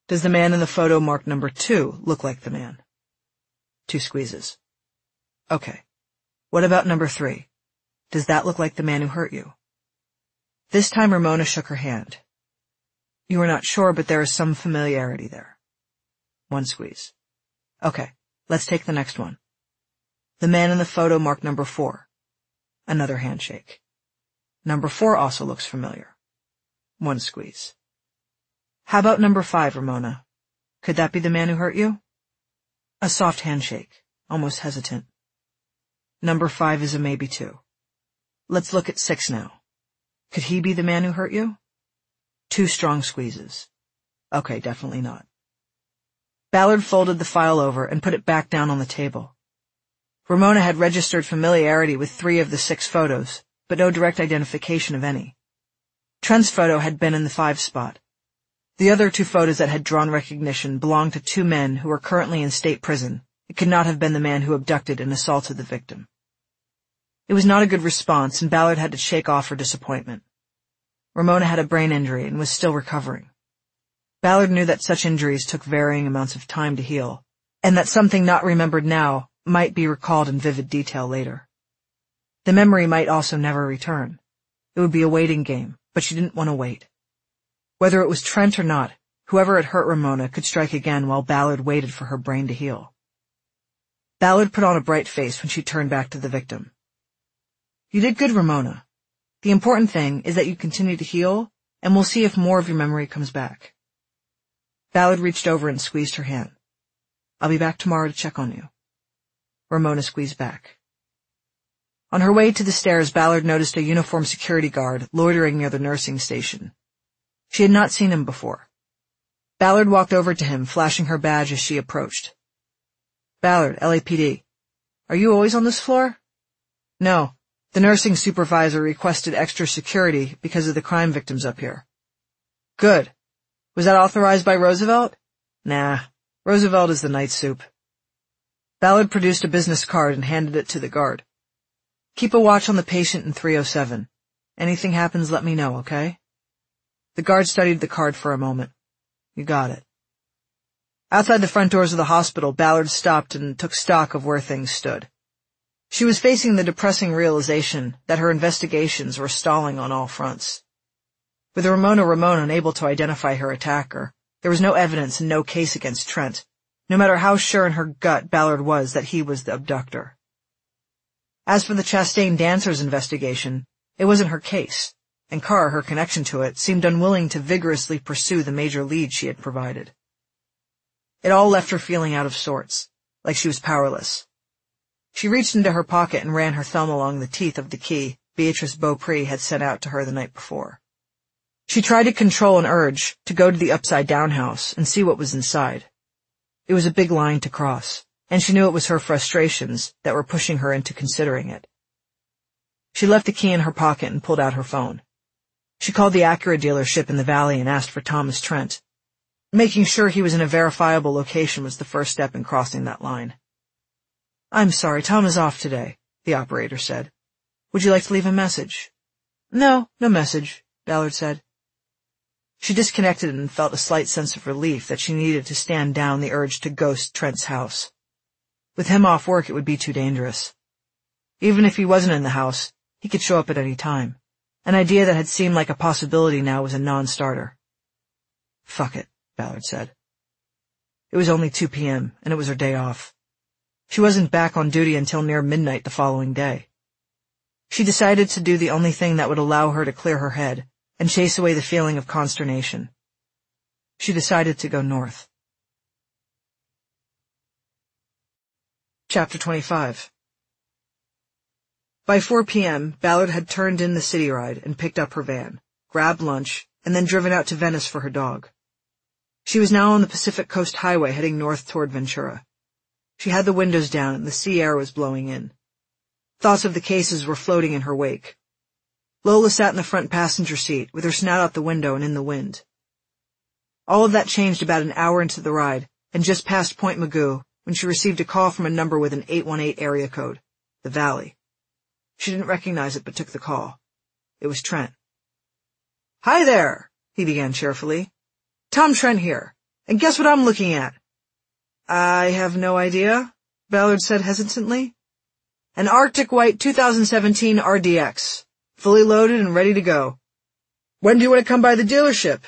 Does the man in the photo marked number 2 look like the man? 2 squeezes. Okay. What about number 3? Does that look like the man who hurt you? This time Ramona shook her hand. You are not sure, but there is some familiarity there. 1 squeeze. Okay, let's take the next one. The man in the photo marked number 4. Another handshake. Number 4 also looks familiar. 1 squeeze. How about number 5, Ramona? Could that be the man who hurt you? A soft handshake, almost hesitant. Number 5 is a maybe too. Let's look at 6 now. Could he be the man who hurt you? 2 strong squeezes. Okay, definitely not. Ballard folded the file over and put it back down on the table. Ramona had registered familiarity with 3 of the 6 photos, but no direct identification of any. Trent's photo had been in the 5 spot. The other 2 photos that had drawn recognition belonged to 2 men who were currently in state prison. It could not have been the man who abducted and assaulted the victim. It was not a good response, and Ballard had to shake off her disappointment. Ramona had a brain injury and was still recovering. Ballard knew that such injuries took varying amounts of time to heal, and that something not remembered now might be recalled in vivid detail later. The memory might also never return. It would be a waiting game, but she didn't want to wait. Whether it was Trent or not, whoever had hurt Ramona could strike again while Ballard waited for her brain to heal. Ballard put on a bright face when she turned back to the victim. You did good, Ramona. The important thing is that you continue to heal, and we'll see if more of your memory comes back. Ballard reached over and squeezed her hand. I'll be back tomorrow to check on you. Ramona squeezed back. On her way to the stairs, Ballard noticed a uniformed security guard loitering near the nursing station. She had not seen him before. Ballard walked over to him, flashing her badge as she approached. Ballard, LAPD. Are you always on this floor? No. The nursing supervisor requested extra security because of the crime victims up here. Good. Was that authorized by Roosevelt? Nah. Roosevelt is the night soup. Ballard produced a business card and handed it to the guard. Keep a watch on the patient in 307. Anything happens, let me know, okay? The guard studied the card for a moment. You got it. Outside the front doors of the hospital, Ballard stopped and took stock of where things stood. She was facing the depressing realization that her investigations were stalling on all fronts. With Ramona unable to identify her attacker, there was no evidence and no case against Trent, no matter how sure in her gut Ballard was that he was the abductor. As for the Chastain dancer's investigation, it wasn't her case, and Carr, her connection to it, seemed unwilling to vigorously pursue the major lead she had provided. It all left her feeling out of sorts, like she was powerless. She reached into her pocket and ran her thumb along the teeth of the key Beatrice Beaupre had sent out to her the night before. She tried to control an urge to go to the upside-down house and see what was inside. It was a big line to cross, and she knew it was her frustrations that were pushing her into considering it. She left the key in her pocket and pulled out her phone. She called the Acura dealership in the valley and asked for Thomas Trent. Making sure he was in a verifiable location was the first step in crossing that line. I'm sorry, Tom is off today, the operator said. Would you like to leave a message? No message, Ballard said. She disconnected and felt a slight sense of relief that she needed to stand down the urge to ghost Trent's house. With him off work, it would be too dangerous. Even if he wasn't in the house, he could show up at any time. An idea that had seemed like a possibility now was a non-starter. Fuck it, Ballard said. It was only 2 p.m., and it was her day off. She wasn't back on duty until near midnight the following day. She decided to do the only thing that would allow her to clear her head and chase away the feeling of consternation. She decided to go north. Chapter 25. By 4 p.m., Ballard had turned in the city ride and picked up her van, grabbed lunch, and then driven out to Venice for her dog. She was now on the Pacific Coast Highway heading north toward Ventura. She had the windows down and the sea air was blowing in. Thoughts of the cases were floating in her wake. Lola sat in the front passenger seat with her snout out the window and in the wind. All of that changed about an hour into the ride and just past Point Mugu when she received a call from a number with an 818 area code, the Valley. She didn't recognize it but took the call. It was Trent. Hi there, he began cheerfully. Tom Trent here. And guess what I'm looking at? I have no idea, Ballard said hesitantly. An Arctic White 2017 RDX, fully loaded and ready to go. When do you want to come by the dealership?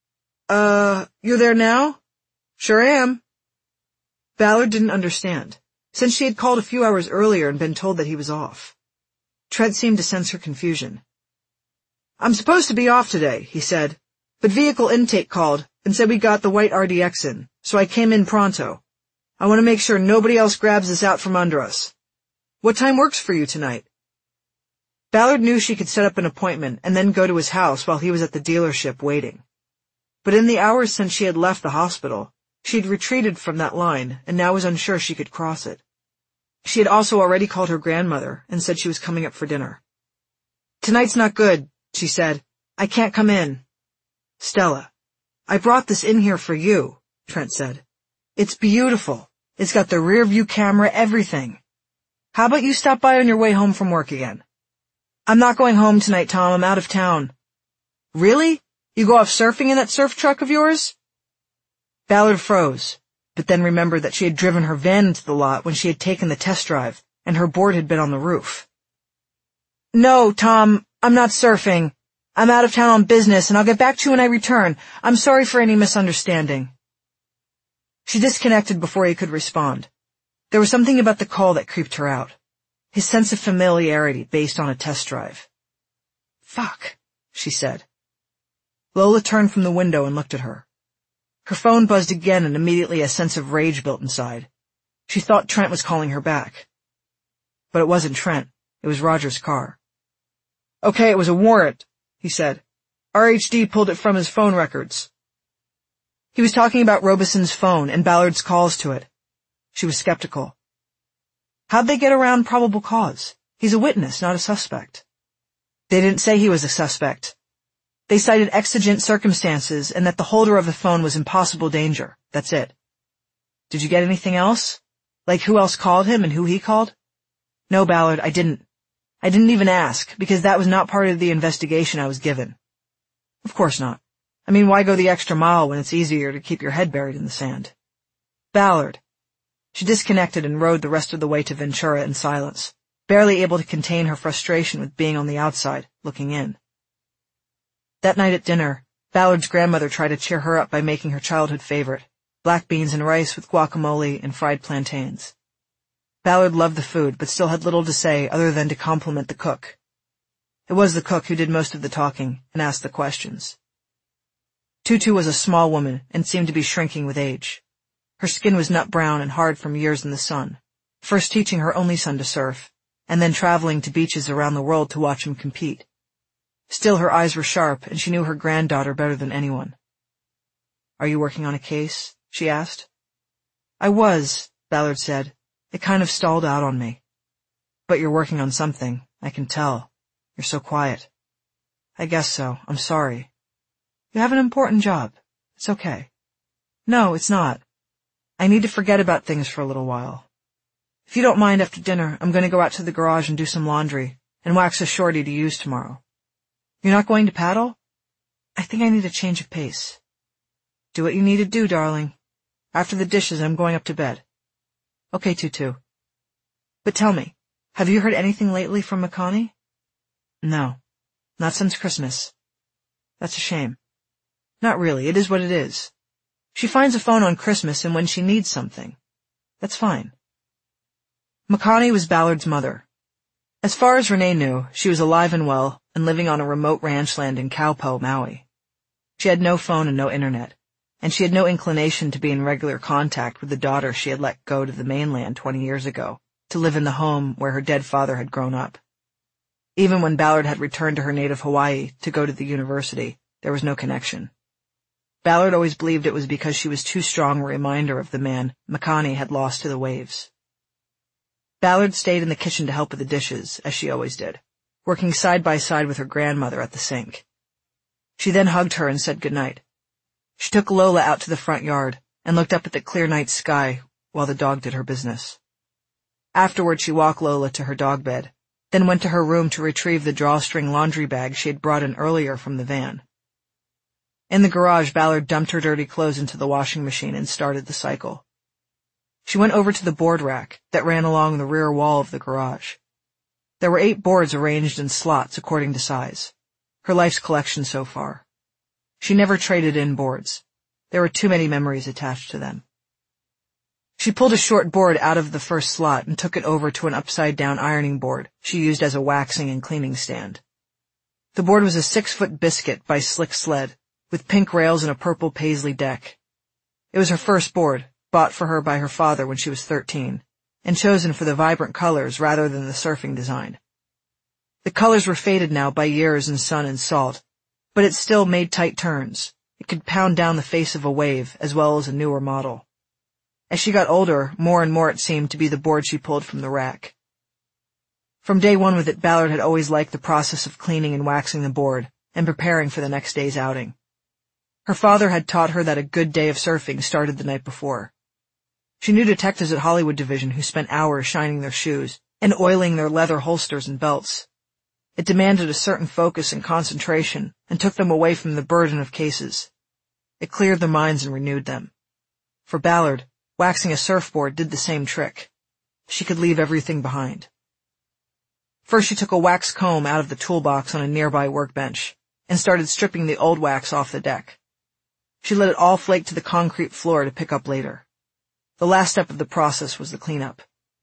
You're there now? Sure am. Ballard didn't understand, since she had called a few hours earlier and been told that he was off. Trent seemed to sense her confusion. I'm supposed to be off today, he said, but vehicle intake called and said we got the white RDX in, so I came in pronto. I want to make sure nobody else grabs this out from under us. What time works for you tonight? Ballard knew she could set up an appointment and then go to his house while he was at the dealership waiting. But in the hours since she had left the hospital, she had retreated from that line and now was unsure she could cross it. She had also already called her grandmother and said she was coming up for dinner. Tonight's not good, she said. I can't come in. Stella, I brought this in here for you, Trent said. It's beautiful. It's got the rear view camera, everything. How about you stop by on your way home from work again? I'm not going home tonight, Tom. I'm out of town. Really? You go off surfing in that surf truck of yours? Ballard froze, but then remembered that she had driven her van into the lot when she had taken the test drive, and her board had been on the roof. No, Tom, I'm not surfing. I'm out of town on business, and I'll get back to you when I return. I'm sorry for any misunderstanding. She disconnected before he could respond. There was something about the call that creeped her out. His sense of familiarity based on a test drive. Fuck, she said. Lola turned from the window and looked at her. Her phone buzzed again and immediately a sense of rage built inside. She thought Trent was calling her back. But it wasn't Trent. It was Roger's car. Okay, it was a warrant, he said. RHD pulled it from his phone records. He was talking about Robeson's phone and Ballard's calls to it. She was skeptical. How'd they get around probable cause? He's a witness, not a suspect. They didn't say he was a suspect. They cited exigent circumstances and that the holder of the phone was in possible danger. That's it. Did you get anything else? Like who else called him and who he called? No, Ballard, I didn't. I didn't even ask, because that was not part of the investigation I was given. Of course not. I mean, why go the extra mile when it's easier to keep your head buried in the sand? Ballard. She disconnected and rode the rest of the way to Ventura in silence, barely able to contain her frustration with being on the outside, looking in. That night at dinner, Ballard's grandmother tried to cheer her up by making her childhood favorite, black beans and rice with guacamole and fried plantains. Ballard loved the food, but still had little to say other than to compliment the cook. It was the cook who did most of the talking and asked the questions. Tutu was a small woman and seemed to be shrinking with age. Her skin was nut brown and hard from years in the sun, first teaching her only son to surf, and then traveling to beaches around the world to watch him compete. Still, her eyes were sharp, and she knew her granddaughter better than anyone. Are you working on a case? She asked. I was, Ballard said. It kind of stalled out on me. But you're working on something, I can tell. You're so quiet. I guess so. I'm sorry. You have an important job. It's okay. No, it's not. I need to forget about things for a little while. If you don't mind, after dinner, I'm going to go out to the garage and do some laundry and wax a shorty to use tomorrow. You're not going to paddle? I think I need a change of pace. Do what you need to do, darling. After the dishes, I'm going up to bed. Okay, Tutu. But tell me, have you heard anything lately from Makani? No, not since Christmas. That's a shame. Not really, it is what it is. She finds a phone on Christmas and when she needs something. That's fine. Makani was Ballard's mother. As far as Renee knew, she was alive and well and living on a remote ranch land in Kaupo, Maui. She had no phone and no internet, and she had no inclination to be in regular contact with the daughter she had let go to the mainland 20 years ago to live in the home where her dead father had grown up. Even when Ballard had returned to her native Hawaii to go to the university, there was no connection. Ballard always believed it was because she was too strong a reminder of the man Makani had lost to the waves. Ballard stayed in the kitchen to help with the dishes, as she always did, working side by side with her grandmother at the sink. She then hugged her and said goodnight. She took Lola out to the front yard and looked up at the clear night sky while the dog did her business. Afterward, she walked Lola to her dog bed, then went to her room to retrieve the drawstring laundry bag she had brought in earlier from the van. In the garage, Ballard dumped her dirty clothes into the washing machine and started the cycle. She went over to the board rack that ran along the rear wall of the garage. There were 8 boards arranged in slots according to size. Her life's collection so far. She never traded in boards. There were too many memories attached to them. She pulled a short board out of the first slot and took it over to an upside-down ironing board she used as a waxing and cleaning stand. The board was a 6-foot biscuit by Slick Sled, with pink rails and a purple paisley deck. It was her first board, bought for her by her father when she was 13, and chosen for the vibrant colors rather than the surfing design. The colors were faded now by years and sun and salt, but it still made tight turns. It could pound down the face of a wave as well as a newer model. As she got older, more and more it seemed to be the board she pulled from the rack. From day one with it, Ballard had always liked the process of cleaning and waxing the board and preparing for the next day's outing. Her father had taught her that a good day of surfing started the night before. She knew detectives at Hollywood Division who spent hours shining their shoes and oiling their leather holsters and belts. It demanded a certain focus and concentration and took them away from the burden of cases. It cleared their minds and renewed them. For Ballard, waxing a surfboard did the same trick. She could leave everything behind. First she took a wax comb out of the toolbox on a nearby workbench and started stripping the old wax off the deck. She let it all flake to the concrete floor to pick up later. The last step of the process was the cleanup.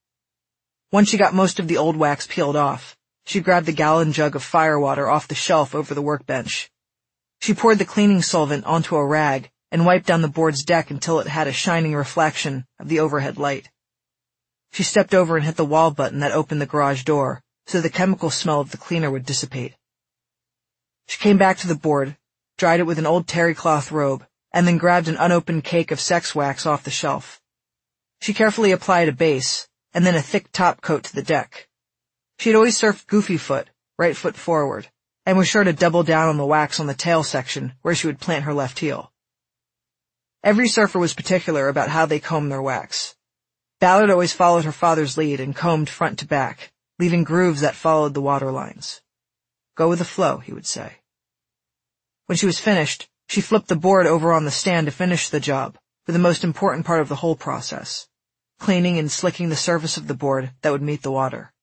Once she got most of the old wax peeled off, she grabbed the gallon jug of firewater off the shelf over the workbench. She poured the cleaning solvent onto a rag and wiped down the board's deck until it had a shining reflection of the overhead light. She stepped over and hit the wall button that opened the garage door so the chemical smell of the cleaner would dissipate. She came back to the board, dried it with an old terry cloth robe, and then grabbed an unopened cake of sex wax off the shelf. She carefully applied a base, and then a thick top coat to the deck. She had always surfed goofy foot, right foot forward, and was sure to double down on the wax on the tail section where she would plant her left heel. Every surfer was particular about how they combed their wax. Ballard always followed her father's lead and combed front to back, leaving grooves that followed the water lines. Go with the flow, he would say. When she was finished, she flipped the board over on the stand to finish the job, with the most important part of the whole process, cleaning and slicking the surface of the board that would meet the water.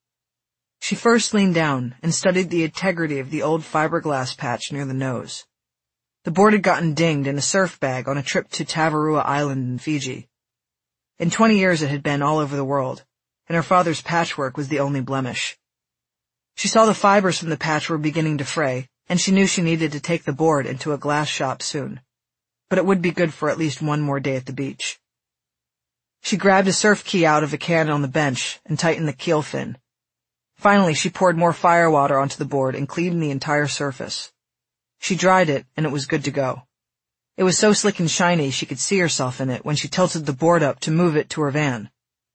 She first leaned down and studied the integrity of the old fiberglass patch near the nose. The board had gotten dinged in a surf bag on a trip to Tavarua Island in Fiji. In 20 years it had been all over the world, and her father's patchwork was the only blemish. She saw the fibers from the patch were beginning to fray, and she knew she needed to take the board into a glass shop soon. But it would be good for at least one more day at the beach. She grabbed a surf key out of a can on the bench and tightened the keel fin. Finally, she poured more firewater onto the board and cleaned the entire surface. She dried it, and it was good to go. It was so slick and shiny she could see herself in it when she tilted the board up to move it to her van.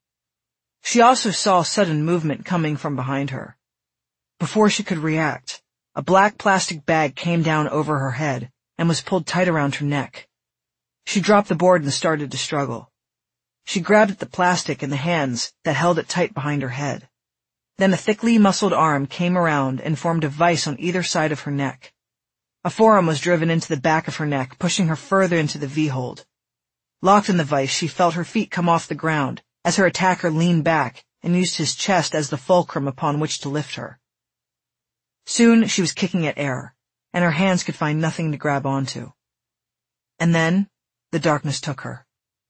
She also saw sudden movement coming from behind her. Before she could react, a black plastic bag came down over her head and was pulled tight around her neck. She dropped the board and started to struggle. She grabbed at the plastic in the hands that held it tight behind her head. Then a thickly muscled arm came around and formed a vise on either side of her neck. A forearm was driven into the back of her neck, pushing her further into the V-hold. Locked in the vise, she felt her feet come off the ground as her attacker leaned back and used his chest as the fulcrum upon which to lift her. Soon she was kicking at air, and her hands could find nothing to grab onto. And then the darkness took her.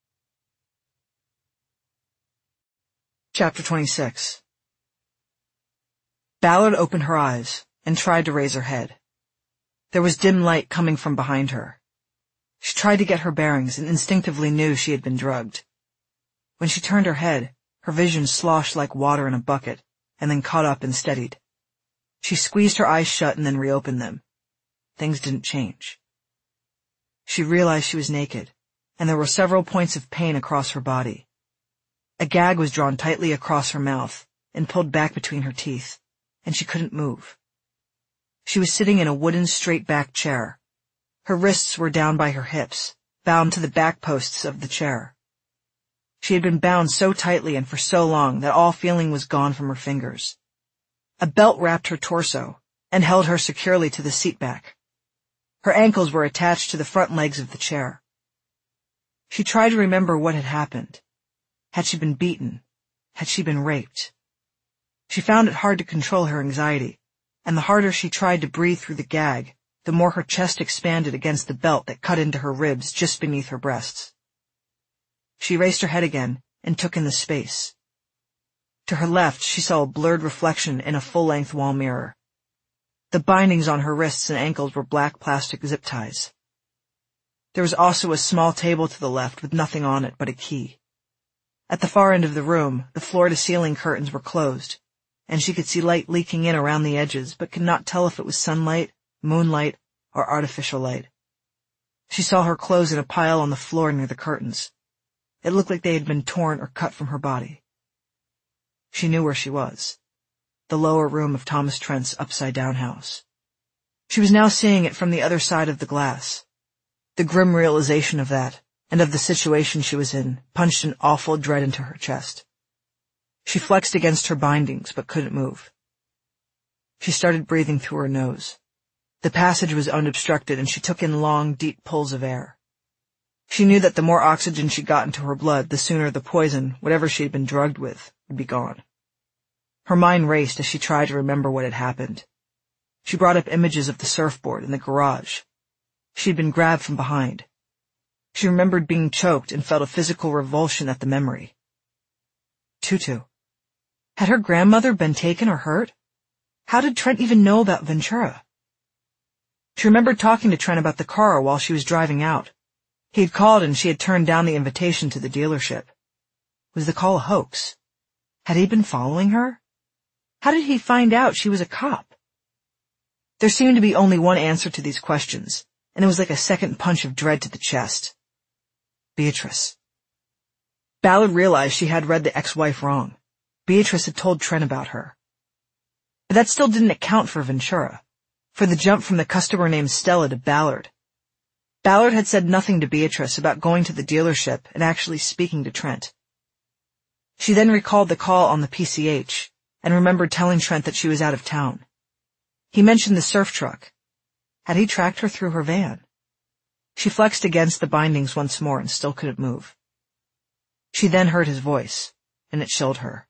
Chapter 26. Ballard opened her eyes and tried to raise her head. There was dim light coming from behind her. She tried to get her bearings and instinctively knew she had been drugged. When she turned her head, her vision sloshed like water in a bucket and then caught up and steadied. She squeezed her eyes shut and then reopened them. Things didn't change. She realized she was naked, and there were several points of pain across her body. A gag was drawn tightly across her mouth and pulled back between her teeth, and she couldn't move. She was sitting in a wooden straight-back chair. Her wrists were down by her hips, bound to the back posts of the chair. She had been bound so tightly and for so long that all feeling was gone from her fingers. A belt wrapped her torso and held her securely to the seat back. Her ankles were attached to the front legs of the chair. She tried to remember what had happened. Had she been beaten? Had she been raped? She found it hard to control her anxiety, and the harder she tried to breathe through the gag, the more her chest expanded against the belt that cut into her ribs just beneath her breasts. She raised her head again and took in the space. To her left, she saw a blurred reflection in a full-length wall mirror. The bindings on her wrists and ankles were black plastic zip ties. There was also a small table to the left with nothing on it but a key. At the far end of the room, the floor-to-ceiling curtains were closed, and she could see light leaking in around the edges but could not tell if it was sunlight, moonlight, or artificial light. She saw her clothes in a pile on the floor near the curtains. It looked like they had been torn or cut from her body. She knew where she was. The lower room of Thomas Trent's upside-down house. She was now seeing it from the other side of the glass. The grim realization of that, and of the situation she was in, punched an awful dread into her chest. She flexed against her bindings, but couldn't move. She started breathing through her nose. The passage was unobstructed, and she took in long, deep pulls of air. She knew that the more oxygen she got into her blood, the sooner the poison, whatever she had been drugged with, would be gone. Her mind raced as she tried to remember what had happened. She brought up images of the surfboard in the garage. She had been grabbed from behind. She remembered being choked and felt a physical revulsion at the memory. Tutu. Had her grandmother been taken or hurt? How did Trent even know about Ventura? She remembered talking to Trent about the car while she was driving out. He had called and she had turned down the invitation to the dealership. Was the call a hoax? Had he been following her? How did he find out she was a cop? There seemed to be only one answer to these questions, and it was like a second punch of dread to the chest. Beatrice. Ballard realized she had read the ex-wife wrong. Beatrice had told Trent about her. But that still didn't account for Ventura, for the jump from the customer named Stella to Ballard. Ballard had said nothing to Beatrice about going to the dealership and actually speaking to Trent. She then recalled the call on the PCH and remembered telling Trent that she was out of town. He mentioned the surf truck. Had he tracked her through her van? She flexed against the bindings once more and still couldn't move. She then heard his voice, and it chilled her.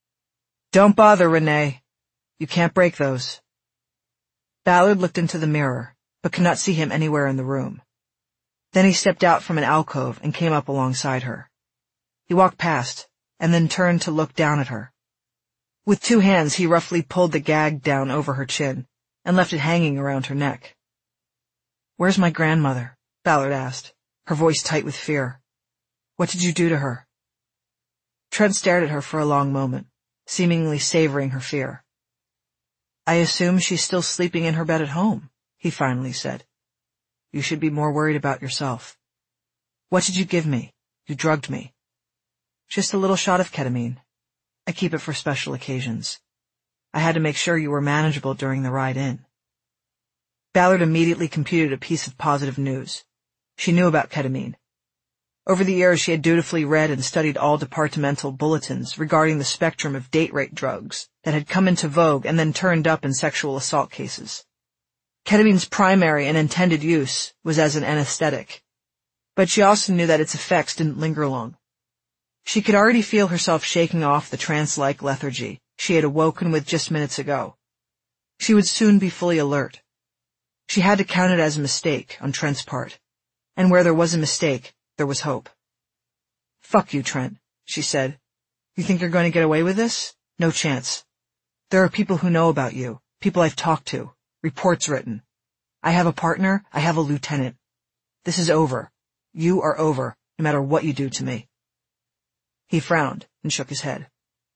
Don't bother, Renee. You can't break those. Ballard looked into the mirror, but could not see him anywhere in the room. Then he stepped out from an alcove and came up alongside her. He walked past, and then turned to look down at her. With 2 hands, he roughly pulled the gag down over her chin and left it hanging around her neck. Where's my grandmother? Ballard asked, her voice tight with fear. What did you do to her? Trent stared at her for a long moment, seemingly savoring her fear. I assume she's still sleeping in her bed at home, he finally said. You should be more worried about yourself. What did you give me? You drugged me. Just a little shot of ketamine. I keep it for special occasions. I had to make sure you were manageable during the ride in. Ballard immediately computed a piece of positive news. She knew about ketamine. Over the years, she had dutifully read and studied all departmental bulletins regarding the spectrum of date rape drugs that had come into vogue and then turned up in sexual assault cases. Ketamine's primary and intended use was as an anesthetic, but she also knew that its effects didn't linger long. She could already feel herself shaking off the trance-like lethargy she had awoken with just minutes ago. She would soon be fully alert. She had to count it as a mistake on Trent's part, and where there was a mistake, there was hope. Fuck you, Trent, she said. You think you're going to get away with this? No chance. There are people who know about you, people I've talked to, reports written. I have a partner, I have a lieutenant. This is over. You are over, no matter what you do to me. He frowned and shook his head.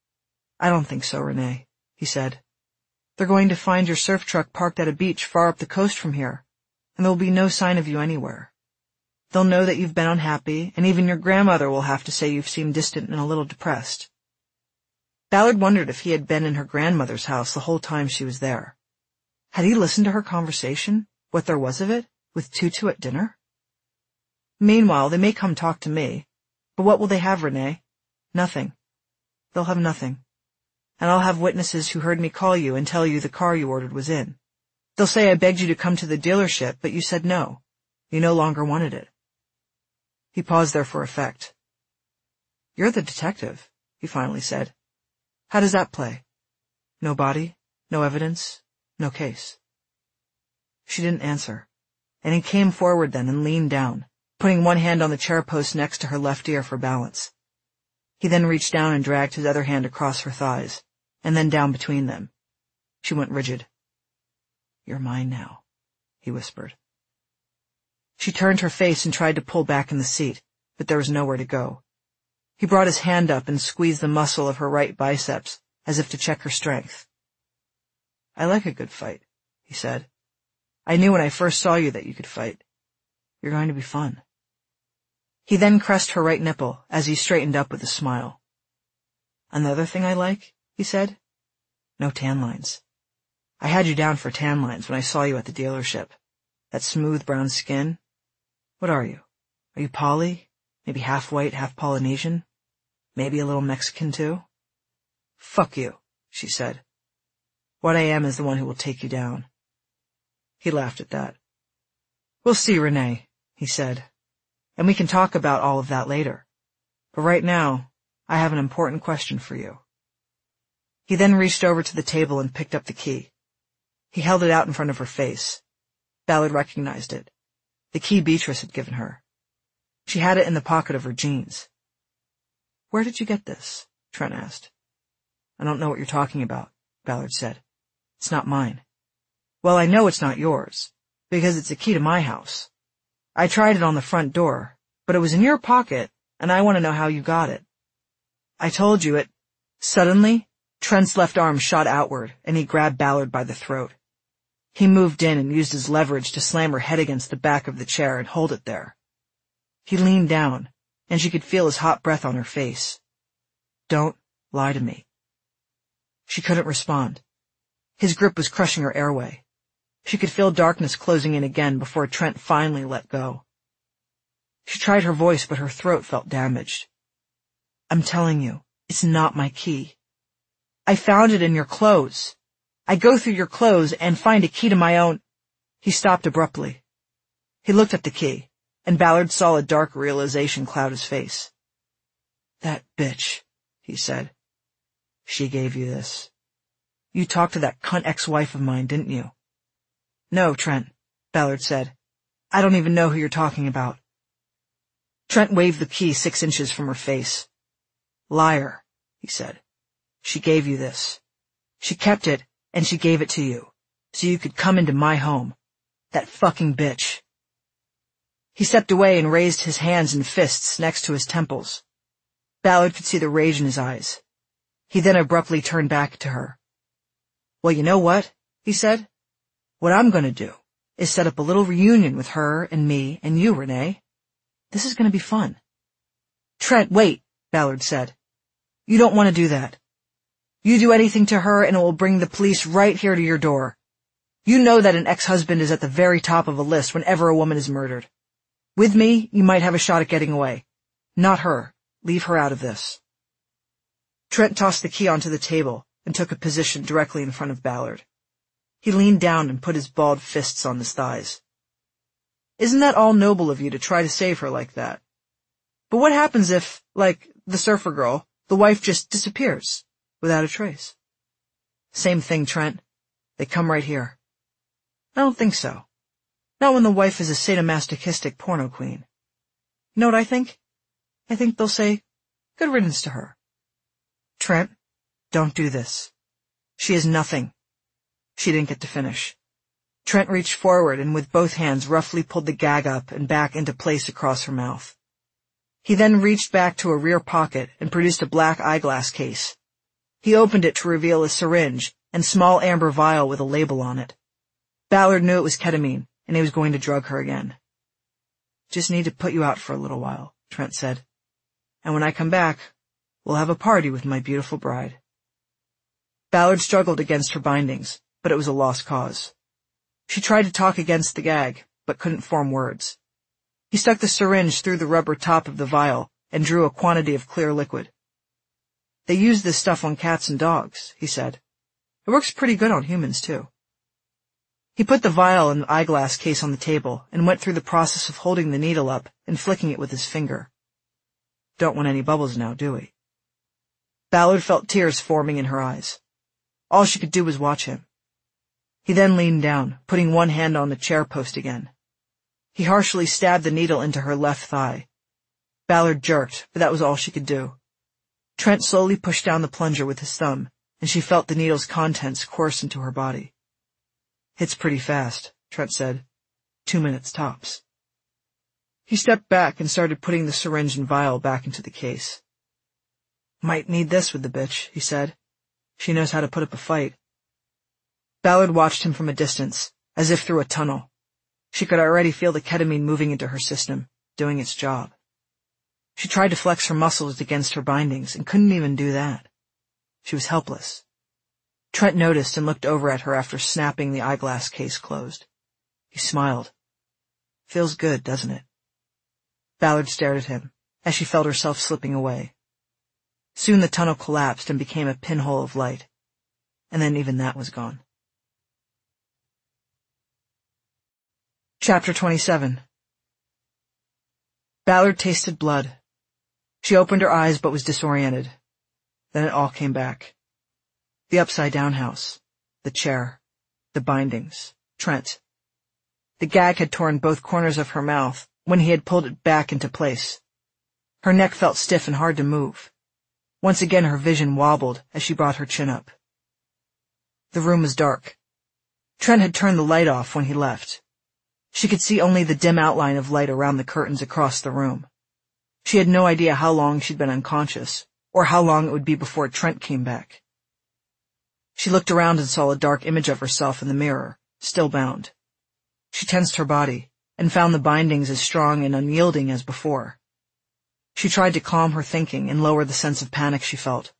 I don't think so, Renee, he said. They're going to find your surf truck parked at a beach far up the coast from here, and there will be no sign of you anywhere. They'll know that you've been unhappy, and even your grandmother will have to say you've seemed distant and a little depressed. Ballard wondered if he had been in her grandmother's house the whole time she was there. Had he listened to her conversation, what there was of it, with Tutu at dinner? Meanwhile, they may come talk to me, but what will they have, Renee? Nothing. They'll have nothing. And I'll have witnesses who heard me call you and tell you the car you ordered was in. They'll say I begged you to come to the dealership, but you said no. You no longer wanted it. He paused there for effect. You're the detective, he finally said. How does that play? No body, no evidence, no case. She didn't answer, and he came forward then and leaned down, putting one hand on the chair post next to her left ear for balance. He then reached down and dragged his other hand across her thighs, and then down between them. She went rigid. You're mine now, he whispered. She turned her face and tried to pull back in the seat, but there was nowhere to go. He brought his hand up and squeezed the muscle of her right biceps, as if to check her strength. I like a good fight, he said. I knew when I first saw you that you could fight. You're going to be fun. He then caressed her right nipple as he straightened up with a smile. Another thing I like, he said. No tan lines. I had you down for tan lines when I saw you at the dealership. That smooth brown skin. What are you? Are you Poly? Maybe half white, half Polynesian? Maybe a little Mexican too? Fuck you, she said. What I am is the one who will take you down. He laughed at that. We'll see, Renee, he said. And we can talk about all of that later. But right now, I have an important question for you. He then reached over to the table and picked up the key. He held it out in front of her face. Ballard recognized it. The key Beatrice had given her. She had it in the pocket of her jeans. Where did you get this? Trent asked. I don't know what you're talking about, Ballard said. It's not mine. Well, I know it's not yours, because it's a key to my house. I tried it on the front door, but it was in your pocket, and I want to know how you got it. I told you it. Suddenly, Trent's left arm shot outward, and he grabbed Ballard by the throat. He moved in and used his leverage to slam her head against the back of the chair and hold it there. He leaned down, and she could feel his hot breath on her face. Don't lie to me. She couldn't respond. His grip was crushing her airway. She could feel darkness closing in again before Trent finally let go. She tried her voice, but her throat felt damaged. I'm telling you, it's not my key. I found it in your clothes. I go through your clothes and find a key to my own. He stopped abruptly. He looked at the key, and Ballard saw a dark realization cloud his face. That bitch, he said. She gave you this. You talked to that cunt ex-wife of mine, didn't you? No, Trent, Ballard said. I don't even know who you're talking about. Trent waved the key 6 inches from her face. Liar, he said. She gave you this. She kept it, and she gave it to you, so you could come into my home. That fucking bitch. He stepped away and raised his hands and fists next to his temples. Ballard could see the rage in his eyes. He then abruptly turned back to her. Well, you know what? He said. What I'm going to do is set up a little reunion with her and me and you, Renee. This is going to be fun. Trent, wait, Ballard said. You don't want to do that. You do anything to her and it will bring the police right here to your door. You know that an ex-husband is at the very top of a list whenever a woman is murdered. With me, you might have a shot at getting away. Not her. Leave her out of this. Trent tossed the key onto the table and took a position directly in front of Ballard. He leaned down and put his balled fists on his thighs. Isn't that all noble of you to try to save her like that? But what happens if, like the surfer girl, the wife just disappears without a trace? Same thing, Trent. They come right here. I don't think so. Not when the wife is a sadomasochistic porno queen. You know what I think? I think they'll say, good riddance to her. Trent, don't do this. She is nothing. She didn't get to finish. Trent reached forward and with both hands roughly pulled the gag up and back into place across her mouth. He then reached back to a rear pocket and produced a black eyeglass case. He opened it to reveal a syringe and small amber vial with a label on it. Ballard knew it was ketamine, and he was going to drug her again. Just need to put you out for a little while, Trent said. And when I come back, we'll have a party with my beautiful bride. Ballard struggled against her bindings, but it was a lost cause. She tried to talk against the gag, but couldn't form words. He stuck the syringe through the rubber top of the vial and drew a quantity of clear liquid. They use this stuff on cats and dogs, he said. It works pretty good on humans, too. He put the vial and the eyeglass case on the table and went through the process of holding the needle up and flicking it with his finger. Don't want any bubbles now, do we? Ballard felt tears forming in her eyes. All she could do was watch him. He then leaned down, putting one hand on the chair post again. He harshly stabbed the needle into her left thigh. Ballard jerked, but that was all she could do. Trent slowly pushed down the plunger with his thumb, and she felt the needle's contents course into her body. Hits pretty fast, Trent said. 2 minutes tops. He stepped back and started putting the syringe and vial back into the case. Might need this with the bitch, he said. She knows how to put up a fight. Ballard watched him from a distance, as if through a tunnel. She could already feel the ketamine moving into her system, doing its job. She tried to flex her muscles against her bindings and couldn't even do that. She was helpless. Trent noticed and looked over at her after snapping the eyeglass case closed. He smiled. Feels good, doesn't it? Ballard stared at him, as she felt herself slipping away. Soon the tunnel collapsed and became a pinhole of light. And then even that was gone. Chapter 27. Ballard tasted blood. She opened her eyes but was disoriented. Then it all came back. The upside-down house, the chair, the bindings, Trent. The gag had torn both corners of her mouth when he had pulled it back into place. Her neck felt stiff and hard to move. Once again her vision wobbled as she brought her chin up. The room was dark. Trent had turned the light off when he left. She could see only the dim outline of light around the curtains across the room. She had no idea how long she'd been unconscious, or how long it would be before Trent came back. She looked around and saw a dark image of herself in the mirror, still bound. She tensed her body, and found the bindings as strong and unyielding as before. She tried to calm her thinking and lower the sense of panic she felt.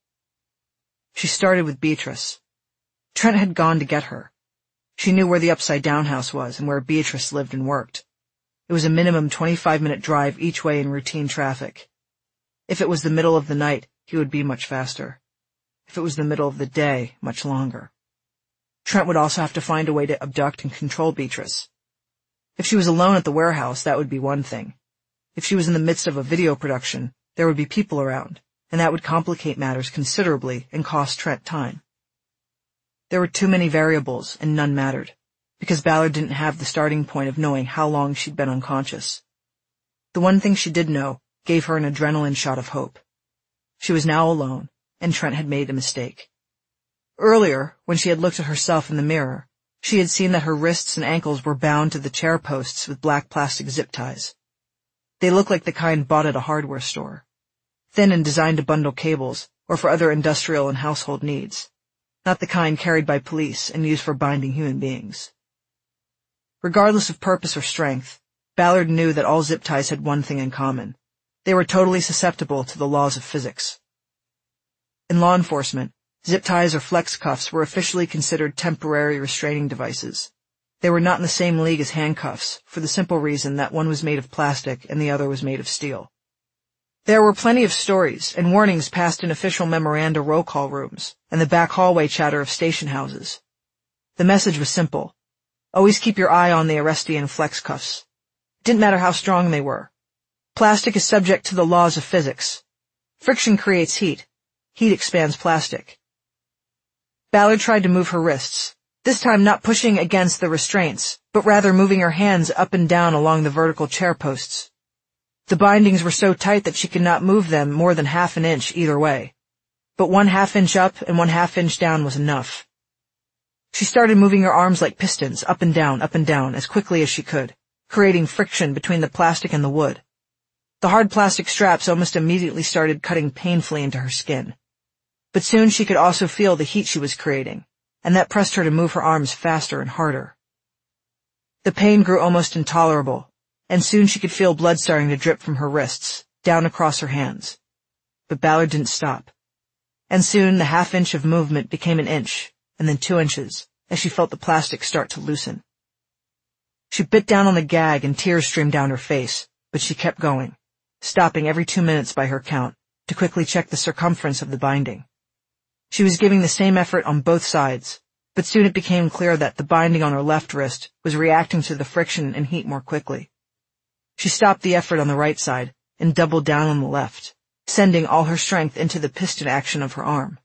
She started with Beatrice. Trent had gone to get her. She knew where the upside-down house was and where Beatrice lived and worked. It was a minimum 25-minute drive each way in routine traffic. If it was the middle of the night, he would be much faster. If it was the middle of the day, much longer. Trent would also have to find a way to abduct and control Beatrice. If she was alone at the warehouse, that would be one thing. If she was in the midst of a video production, there would be people around, and that would complicate matters considerably and cost Trent time. There were too many variables, and none mattered, because Ballard didn't have the starting point of knowing how long she'd been unconscious. The one thing she did know gave her an adrenaline shot of hope. She was now alone, and Trent had made a mistake. Earlier, when she had looked at herself in the mirror, she had seen that her wrists and ankles were bound to the chair posts with black plastic zip ties. They looked like the kind bought at a hardware store, thin and designed to bundle cables or for other industrial and household needs, not the kind carried by police and used for binding human beings. Regardless of purpose or strength, Ballard knew that all zip ties had one thing in common. They were totally susceptible to the laws of physics. In law enforcement, zip ties or flex cuffs were officially considered temporary restraining devices. They were not in the same league as handcuffs, for the simple reason that one was made of plastic and the other was made of steel. There were plenty of stories and warnings passed in official memoranda roll call rooms and the back hallway chatter of station houses. The message was simple. Always keep your eye on the arrestee in flex cuffs. It didn't matter how strong they were. Plastic is subject to the laws of physics. Friction creates heat. Heat expands plastic. Ballard tried to move her wrists, this time not pushing against the restraints, but rather moving her hands up and down along the vertical chair posts. The bindings were so tight that she could not move them more than half an inch either way. But 1/2 inch up and 1/2 inch down was enough. She started moving her arms like pistons, up and down, as quickly as she could, creating friction between the plastic and the wood. The hard plastic straps almost immediately started cutting painfully into her skin. But soon she could also feel the heat she was creating, and that pressed her to move her arms faster and harder. The pain grew almost intolerable, and soon she could feel blood starting to drip from her wrists, down across her hands. But Ballard didn't stop. And soon the 1/2 inch of movement became 1 inch, and then 2 inches, as she felt the plastic start to loosen. She bit down on the gag and tears streamed down her face, but she kept going, stopping every 2 minutes by her count, to quickly check the circumference of the binding. She was giving the same effort on both sides, but soon it became clear that the binding on her left wrist was reacting to the friction and heat more quickly. She stopped the effort on the right side and doubled down on the left, sending all her strength into the piston action of her arm.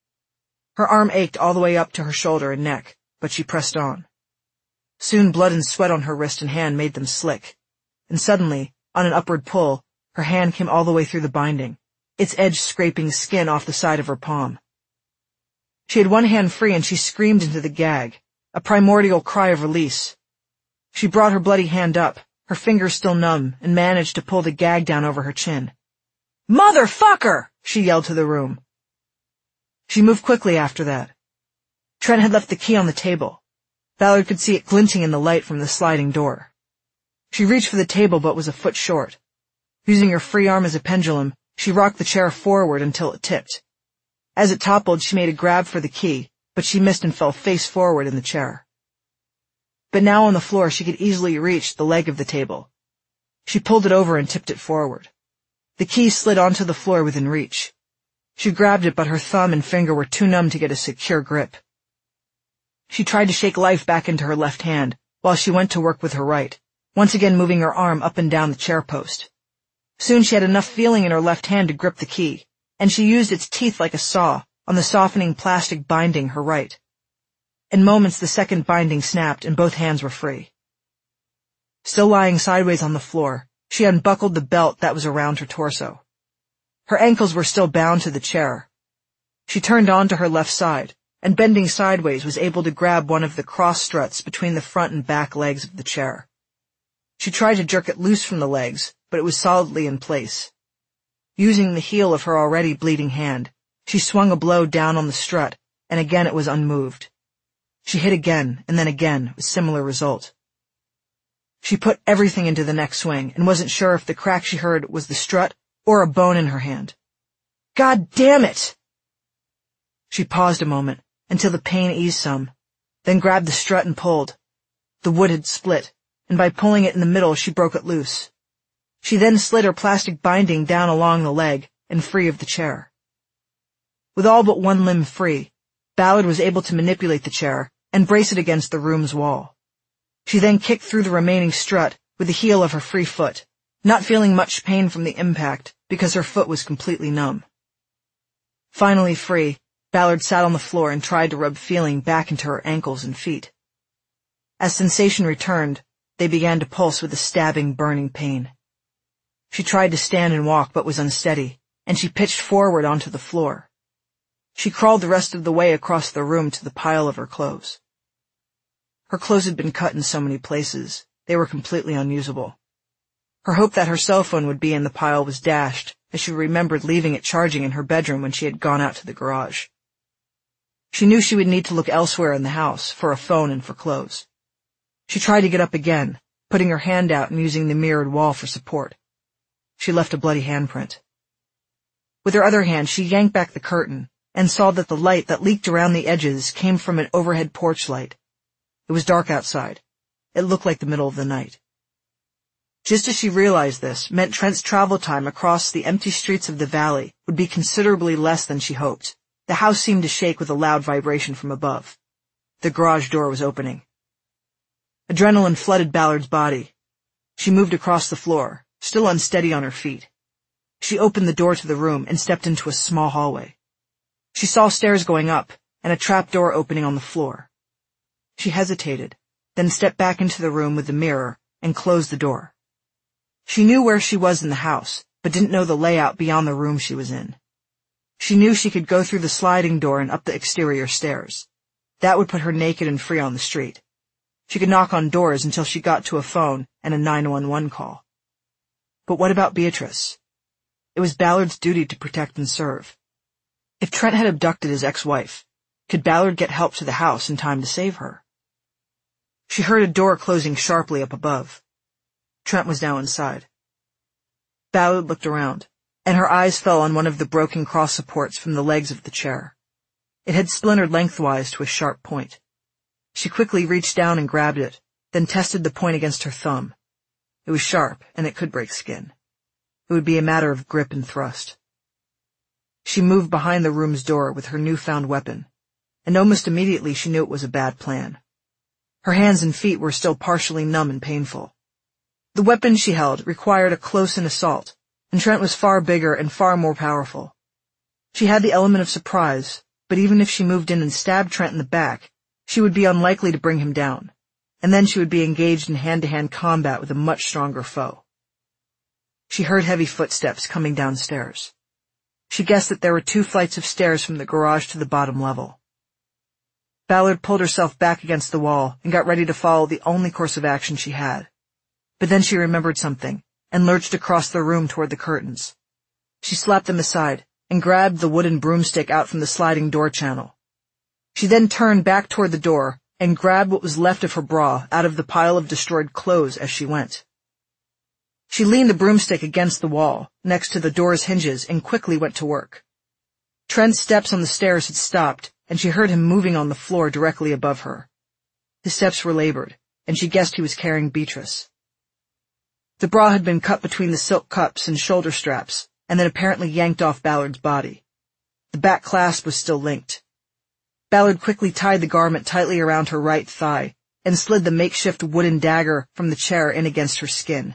Her arm ached all the way up to her shoulder and neck, but she pressed on. Soon blood and sweat on her wrist and hand made them slick, and suddenly, on an upward pull, her hand came all the way through the binding, its edge scraping skin off the side of her palm. She had one hand free and she screamed into the gag, a primordial cry of release. She brought her bloody hand up, her fingers still numb, and managed to pull the gag down over her chin. "Motherfucker!" she yelled to the room. She moved quickly after that. Trent had left the key on the table. Ballard could see it glinting in the light from the sliding door. She reached for the table but was a foot short. Using her free arm as a pendulum, she rocked the chair forward until it tipped. As it toppled, she made a grab for the key, but she missed and fell face forward in the chair. But now on the floor, she could easily reach the leg of the table. She pulled it over and tipped it forward. The key slid onto the floor within reach. She grabbed it, but her thumb and finger were too numb to get a secure grip. She tried to shake life back into her left hand, while she went to work with her right, once again moving her arm up and down the chair post. Soon she had enough feeling in her left hand to grip the key, and she used its teeth like a saw on the softening plastic binding her right. In moments the second binding snapped and both hands were free. Still lying sideways on the floor, she unbuckled the belt that was around her torso. Her ankles were still bound to the chair. She turned onto her left side, and bending sideways was able to grab one of the cross struts between the front and back legs of the chair. She tried to jerk it loose from the legs, but it was solidly in place. Using the heel of her already bleeding hand, she swung a blow down on the strut, and again it was unmoved. She hit again, and then again, with similar result. She put everything into the next swing, and wasn't sure if the crack she heard was the strut or a bone in her hand. "God damn it!" She paused a moment, until the pain eased some, then grabbed the strut and pulled. The wood had split, and by pulling it in the middle she broke it loose. She then slid her plastic binding down along the leg and free of the chair. With all but one limb free, Ballard was able to manipulate the chair and brace it against the room's wall. She then kicked through the remaining strut with the heel of her free foot, not feeling much pain from the impact because her foot was completely numb. Finally free, Ballard sat on the floor and tried to rub feeling back into her ankles and feet. As sensation returned, they began to pulse with a stabbing, burning pain. She tried to stand and walk but was unsteady, and she pitched forward onto the floor. She crawled the rest of the way across the room to the pile of her clothes. Her clothes had been cut in so many places, they were completely unusable. Her hope that her cell phone would be in the pile was dashed, as she remembered leaving it charging in her bedroom when she had gone out to the garage. She knew she would need to look elsewhere in the house for a phone and for clothes. She tried to get up again, putting her hand out and using the mirrored wall for support. She left a bloody handprint. With her other hand, she yanked back the curtain and saw that the light that leaked around the edges came from an overhead porch light. It was dark outside. It looked like the middle of the night. Just as she realized this meant Trent's travel time across the empty streets of the valley would be considerably less than she hoped. The house seemed to shake with a loud vibration from above. The garage door was opening. Adrenaline flooded Ballard's body. She moved across the floor, still unsteady on her feet. She opened the door to the room and stepped into a small hallway. She saw stairs going up and a trap door opening on the floor. She hesitated, then stepped back into the room with the mirror and closed the door. She knew where she was in the house, but didn't know the layout beyond the room she was in. She knew she could go through the sliding door and up the exterior stairs. That would put her naked and free on the street. She could knock on doors until she got to a phone and a 911 call. But what about Beatrice? It was Ballard's duty to protect and serve. If Trent had abducted his ex-wife, could Ballard get help to the house in time to save her? She heard a door closing sharply up above. Trent was now inside. Ballard looked around, and her eyes fell on one of the broken cross supports from the legs of the chair. It had splintered lengthwise to a sharp point. She quickly reached down and grabbed it, then tested the point against her thumb. It was sharp, and it could break skin. It would be a matter of grip and thrust. She moved behind the room's door with her newfound weapon, and almost immediately she knew it was a bad plan. Her hands and feet were still partially numb and painful. The weapon she held required a close-in assault, and Trent was far bigger and far more powerful. She had the element of surprise, but even if she moved in and stabbed Trent in the back, she would be unlikely to bring him down, and then she would be engaged in hand-to-hand combat with a much stronger foe. She heard heavy footsteps coming downstairs. She guessed that there were 2 flights of stairs from the garage to the bottom level. Ballard pulled herself back against the wall and got ready to follow the only course of action she had. But then she remembered something and lurched across the room toward the curtains. She slapped them aside and grabbed the wooden broomstick out from the sliding door channel. She then turned back toward the door and grabbed what was left of her bra out of the pile of destroyed clothes as she went. She leaned the broomstick against the wall, next to the door's hinges, and quickly went to work. Trent's steps on the stairs had stopped, and she heard him moving on the floor directly above her. His steps were labored, and she guessed he was carrying Beatrice. The bra had been cut between the silk cups and shoulder straps, and then apparently yanked off Ballard's body. The back clasp was still linked. Ballard quickly tied the garment tightly around her right thigh, and slid the makeshift wooden dagger from the chair in against her skin.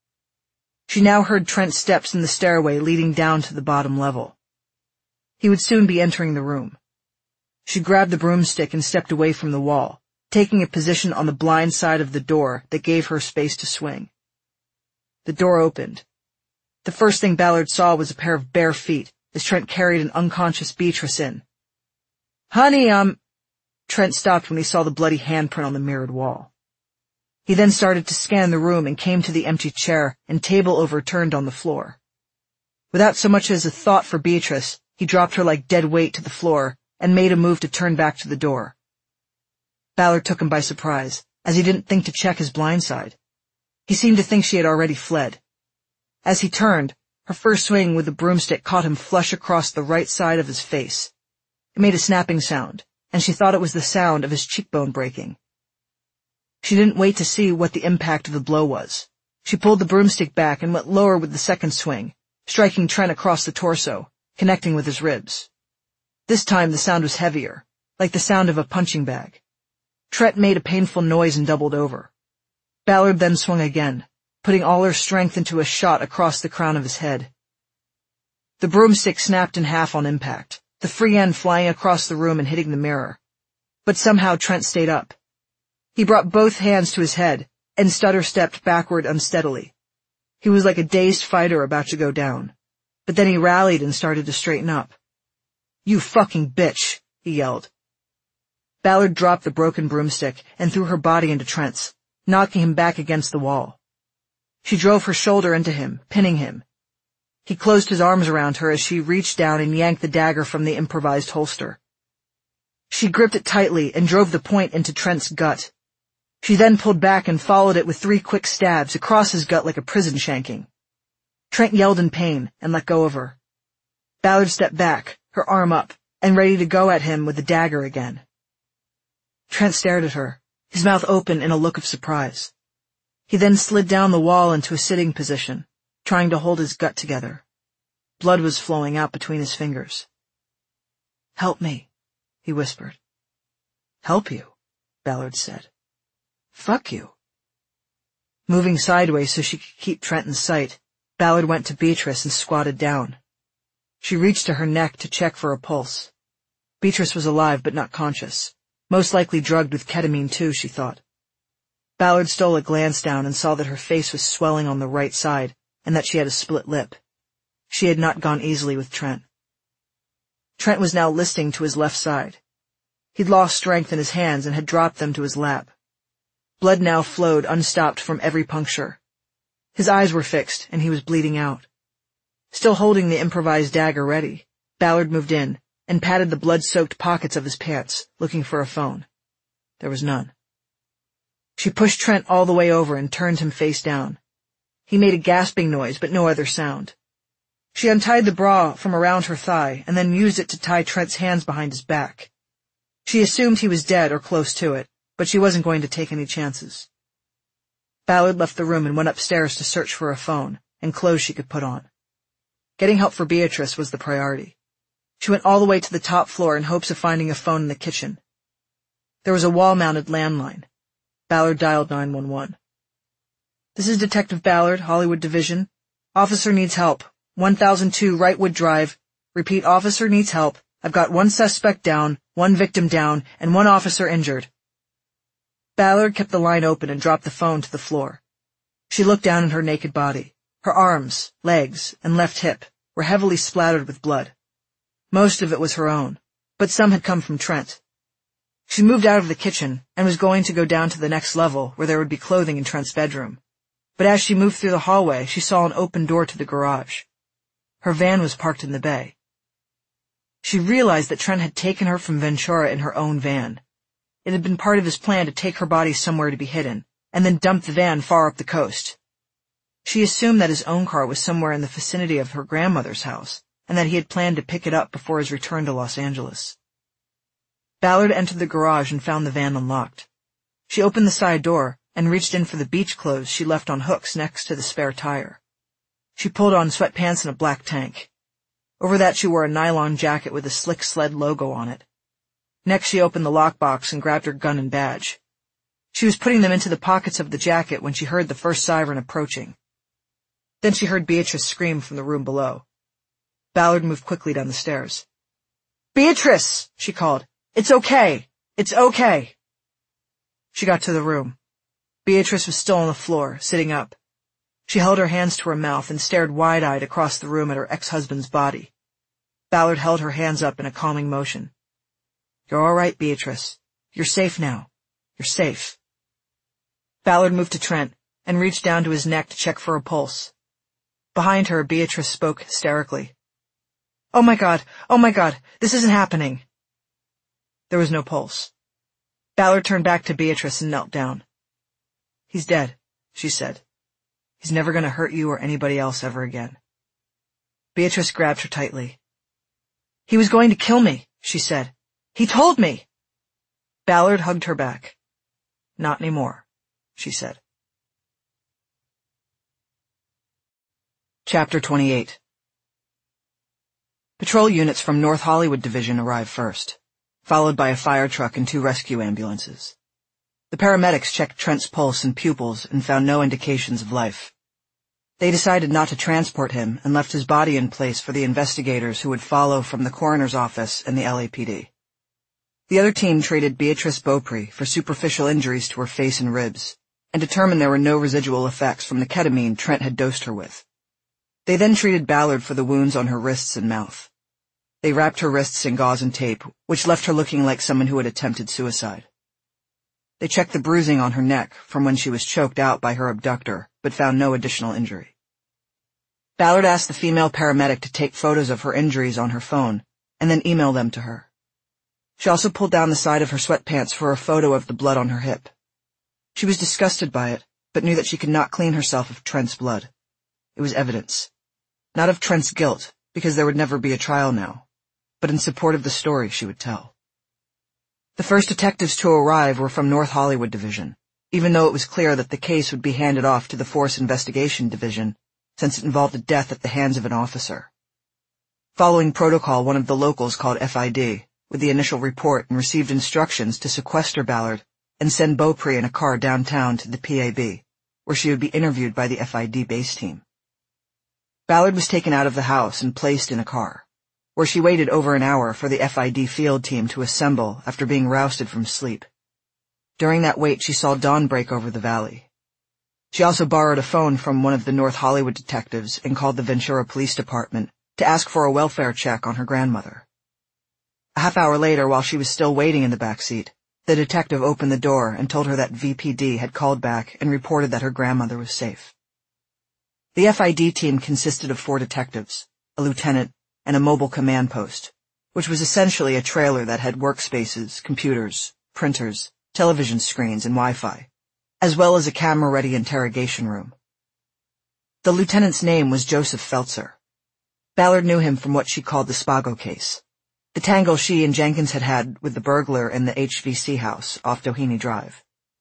She now heard Trent's steps in the stairway leading down to the bottom level. He would soon be entering the room. She grabbed the broomstick and stepped away from the wall, taking a position on the blind side of the door that gave her space to swing. The door opened. The first thing Ballard saw was a pair of bare feet as Trent carried an unconscious Beatrice in. "Honey, Trent stopped when he saw the bloody handprint on the mirrored wall. He then started to scan the room and came to the empty chair and table overturned on the floor. Without so much as a thought for Beatrice, he dropped her like dead weight to the floor and made a move to turn back to the door. Ballard took him by surprise, as he didn't think to check his blind side. He seemed to think she had already fled. As he turned, her first swing with the broomstick caught him flush across the right side of his face. It made a snapping sound, and she thought it was the sound of his cheekbone breaking. She didn't wait to see what the impact of the blow was. She pulled the broomstick back and went lower with the second swing, striking Trent across the torso, connecting with his ribs. This time the sound was heavier, like the sound of a punching bag. Trent made a painful noise and doubled over. Ballard then swung again, putting all her strength into a shot across the crown of his head. The broomstick snapped in half on impact, the free end flying across the room and hitting the mirror. But somehow Trent stayed up. He brought both hands to his head and stutter-stepped backward unsteadily. He was like a dazed fighter about to go down. But then he rallied and started to straighten up. "You fucking bitch," he yelled. Ballard dropped the broken broomstick and threw her body into Trent's, knocking him back against the wall. She drove her shoulder into him, pinning him. He closed his arms around her as she reached down and yanked the dagger from the improvised holster. She gripped it tightly and drove the point into Trent's gut. She then pulled back and followed it with 3 quick stabs across his gut like a prison shanking. Trent yelled in pain and let go of her. Ballard stepped back, her arm up, and ready to go at him with the dagger again. Trent stared at her, his mouth open in a look of surprise. He then slid down the wall into a sitting position, trying to hold his gut together. Blood was flowing out between his fingers. "Help me," he whispered. "Help you," Ballard said. "Fuck you." Moving sideways so she could keep Trent in sight, Ballard went to Beatrice and squatted down. She reached to her neck to check for a pulse. Beatrice was alive but not conscious, most likely drugged with ketamine too, she thought. Ballard stole a glance down and saw that her face was swelling on the right side and that she had a split lip. She had not gone easily with Trent. Trent was now listing to his left side. He'd lost strength in his hands and had dropped them to his lap. Blood now flowed unstopped from every puncture. His eyes were fixed, and he was bleeding out. Still holding the improvised dagger ready, Ballard moved in and patted the blood-soaked pockets of his pants, looking for a phone. There was none. She pushed Trent all the way over and turned him face down. He made a gasping noise, but no other sound. She untied the bra from around her thigh and then used it to tie Trent's hands behind his back. She assumed he was dead or close to it, but she wasn't going to take any chances. Ballard left the room and went upstairs to search for a phone and clothes she could put on. Getting help for Beatrice was the priority. She went all the way to the top floor in hopes of finding a phone in the kitchen. There was a wall-mounted landline. Ballard dialed 911. "This is Detective Ballard, Hollywood Division. Officer needs help. 1002 Wrightwood Drive. Repeat, officer needs help. I've got one suspect down, one victim down, and one officer injured." Ballard kept the line open and dropped the phone to the floor. She looked down at her naked body. Her arms, legs, and left hip were heavily splattered with blood. Most of it was her own, but some had come from Trent. She moved out of the kitchen and was going to go down to the next level where there would be clothing in Trent's bedroom. But as she moved through the hallway, she saw an open door to the garage. Her van was parked in the bay. She realized that Trent had taken her from Ventura in her own van. It had been part of his plan to take her body somewhere to be hidden, and then dump the van far up the coast. She assumed that his own car was somewhere in the vicinity of her grandmother's house, and that he had planned to pick it up before his return to Los Angeles. Ballard entered the garage and found the van unlocked. She opened the side door and reached in for the beach clothes she left on hooks next to the spare tire. She pulled on sweatpants and a black tank. Over that she wore a nylon jacket with a Slick Sled logo on it. Next she opened the lockbox and grabbed her gun and badge. She was putting them into the pockets of the jacket when she heard the first siren approaching. Then she heard Beatrice scream from the room below. Ballard moved quickly down the stairs. "Beatrice!" she called. "It's okay. It's okay." She got to the room. Beatrice was still on the floor, sitting up. She held her hands to her mouth and stared wide-eyed across the room at her ex-husband's body. Ballard held her hands up in a calming motion. "You're all right, Beatrice. You're safe now. You're safe." Ballard moved to Trent and reached down to his neck to check for a pulse. Behind her, Beatrice spoke hysterically. Oh my God, this isn't happening." There was no pulse. Ballard turned back to Beatrice and knelt down. "He's dead," she said. "He's never going to hurt you or anybody else ever again." Beatrice grabbed her tightly. "He was going to kill me," she said. "He told me." Ballard hugged her back. "Not anymore," she said. Chapter 28. Patrol units from North Hollywood Division arrived first, followed by a fire truck and 2 rescue ambulances. The paramedics checked Trent's pulse and pupils and found no indications of life. They decided not to transport him and left his body in place for the investigators who would follow from the coroner's office and the LAPD. The other team treated Beatrice Beaupre for superficial injuries to her face and ribs, and determined there were no residual effects from the ketamine Trent had dosed her with. They then treated Ballard for the wounds on her wrists and mouth. They wrapped her wrists in gauze and tape, which left her looking like someone who had attempted suicide. They checked the bruising on her neck from when she was choked out by her abductor, but found no additional injury. Ballard asked the female paramedic to take photos of her injuries on her phone, and then email them to her. She also pulled down the side of her sweatpants for a photo of the blood on her hip. She was disgusted by it, but knew that she could not clean herself of Trent's blood. It was evidence. Not of Trent's guilt, because there would never be a trial now, but in support of the story she would tell. The first detectives to arrive were from North Hollywood Division, even though it was clear that the case would be handed off to the Force Investigation Division, since it involved a death at the hands of an officer. Following protocol, one of the locals called FID with the initial report and received instructions to sequester Ballard and send Beaupre in a car downtown to the PAB, where she would be interviewed by the FID base team. Ballard was taken out of the house and placed in a car, where she waited over an hour for the FID field team to assemble after being rousted from sleep. During that wait, she saw dawn break over the valley. She also borrowed a phone from one of the North Hollywood detectives and called the Ventura Police Department to ask for a welfare check on her grandmother. A half hour later, while she was still waiting in the back seat, the detective opened the door and told her that VPD had called back and reported that her grandmother was safe. The FID team consisted of 4 detectives, a lieutenant, and a mobile command post, which was essentially a trailer that had workspaces, computers, printers, television screens, and Wi-Fi, as well as a camera-ready interrogation room. The lieutenant's name was Joseph Feltzer. Ballard knew him from what she called the Spago case, the tangle she and Jenkins had had with the burglar in the HVC house off Doheny Drive.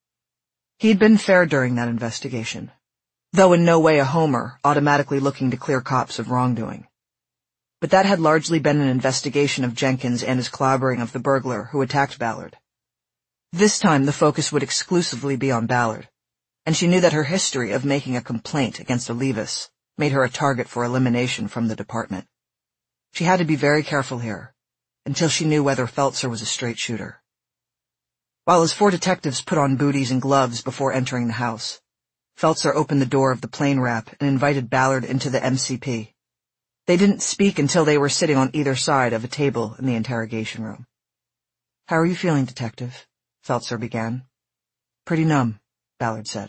He had been fair during that investigation, though in no way a homer automatically looking to clear cops of wrongdoing. But that had largely been an investigation of Jenkins and his clobbering of the burglar who attacked Ballard. This time the focus would exclusively be on Ballard, and she knew that her history of making a complaint against Olivas made her a target for elimination from the department. She had to be very careful here, until she knew whether Feltzer was a straight shooter. While his 4 detectives put on booties and gloves before entering the house, Feltzer opened the door of the plane wrap and invited Ballard into the MCP. They didn't speak until they were sitting on either side of a table in the interrogation room. "How are you feeling, Detective?" Feltzer began. "Pretty numb," Ballard said.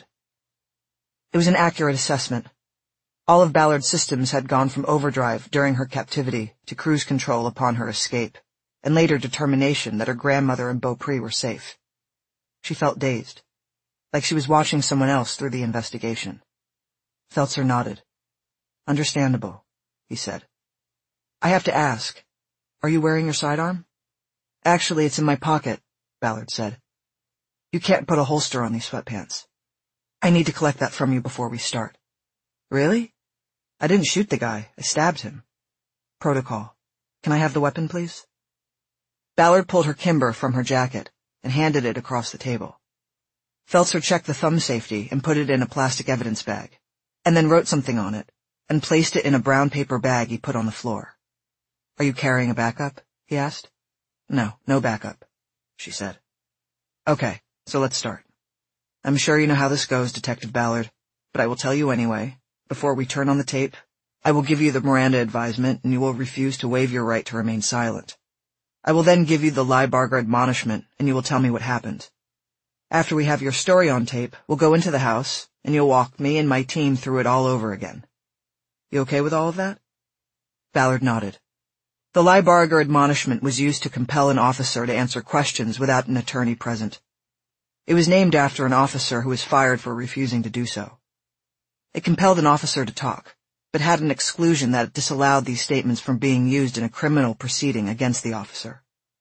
It was an accurate assessment. All of Ballard's systems had gone from overdrive during her captivity to cruise control upon her escape, and later determination that her grandmother and Beaupre were safe. She felt dazed, like she was watching someone else through the investigation. Feltzer nodded. "Understandable," he said. "I have to ask, are you wearing your sidearm?" "Actually, it's in my pocket," Ballard said. "You can't put a holster on these sweatpants. I need to collect that from you before we start." "Really?" "I didn't shoot the guy. I stabbed him." "Protocol. Can I have the weapon, please?" Ballard pulled her Kimber from her jacket and handed it across the table. Feltzer checked the thumb safety and put it in a plastic evidence bag, and then wrote something on it and placed it in a brown paper bag he put on the floor. "Are you carrying a backup?" he asked. "No backup," she said. "Okay, so let's start. I'm sure you know how this goes, Detective Ballard, but I will tell you anyway. Before we turn on the tape, I will give you the Miranda advisement and you will refuse to waive your right to remain silent. I will then give you the Liebarger admonishment and you will tell me what happened. After we have your story on tape, we'll go into the house and you'll walk me and my team through it all over again. You okay with all of that?" Ballard nodded. The Liebarger admonishment was used to compel an officer to answer questions without an attorney present. It was named after an officer who was fired for refusing to do so. It compelled an officer to talk, but had an exclusion that disallowed these statements from being used in a criminal proceeding against the officer.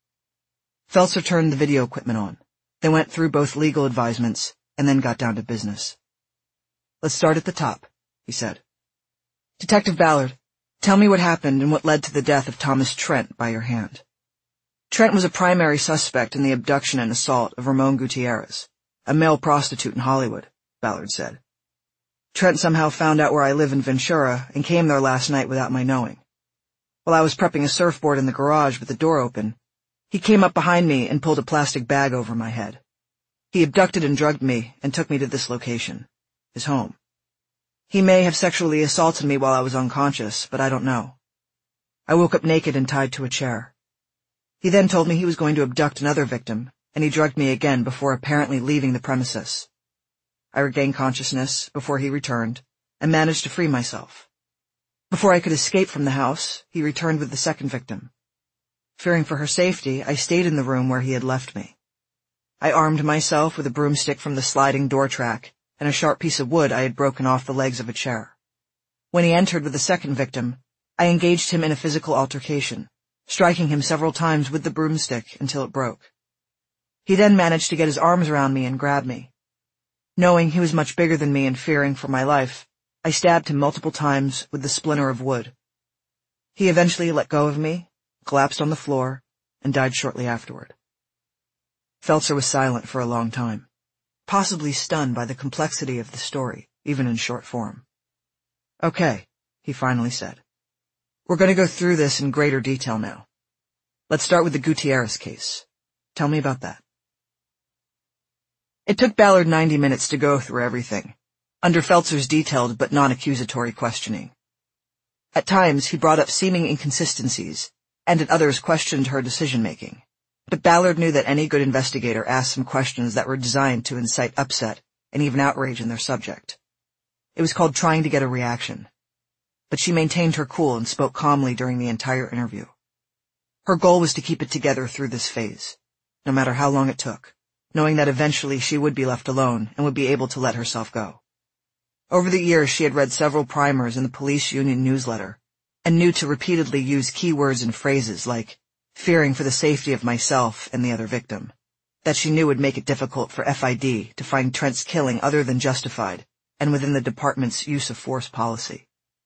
Feltzer turned the video equipment on. They went through both legal advisements and then got down to business. "Let's start at the top," he said. "Detective Ballard, tell me what happened and what led to the death of Thomas Trent by your hand." Trent was a primary suspect in the abduction and assault of Ramon Gutierrez, a male prostitute in Hollywood, Ballard said. "Trent somehow found out where I live in Ventura and came there last night without my knowing. While I was prepping a surfboard in the garage with the door open, he came up behind me and pulled a plastic bag over my head. He abducted and drugged me and took me to this location, his home. He may have sexually assaulted me while I was unconscious, but I don't know. I woke up naked and tied to a chair. He then told me he was going to abduct another victim, and he drugged me again before apparently leaving the premises. I regained consciousness before he returned, and managed to free myself. Before I could escape from the house, he returned with the second victim. Fearing for her safety, I stayed in the room where he had left me. I armed myself with a broomstick from the sliding door track and a sharp piece of wood I had broken off the legs of a chair. When he entered with the second victim, I engaged him in a physical altercation, striking him several times with the broomstick until it broke. He then managed to get his arms around me and grab me. Knowing he was much bigger than me and fearing for my life, I stabbed him multiple times with the splinter of wood. He eventually let go of me, collapsed on the floor, and died shortly afterward." Feltzer was silent for a long time, possibly stunned by the complexity of the story, even in short form. "Okay," he finally said. "We're going to go through this in greater detail now. Let's start with the Gutierrez case. Tell me about that." It took Ballard 90 minutes to go through everything, under Feltzer's detailed but non-accusatory questioning. At times, he brought up seeming inconsistencies, and at others questioned her decision-making. But Ballard knew that any good investigator asked some questions that were designed to incite upset and even outrage in their subject. It was called trying to get a reaction. But she maintained her cool and spoke calmly during the entire interview. Her goal was to keep it together through this phase, no matter how long it took, knowing that eventually she would be left alone and would be able to let herself go. Over the years, she had read several primers in the police union newsletter and knew to repeatedly use keywords and phrases like fearing for the safety of myself and the other victim, that she knew would make it difficult for FID to find Trent's killing other than justified and within the department's use of force policy.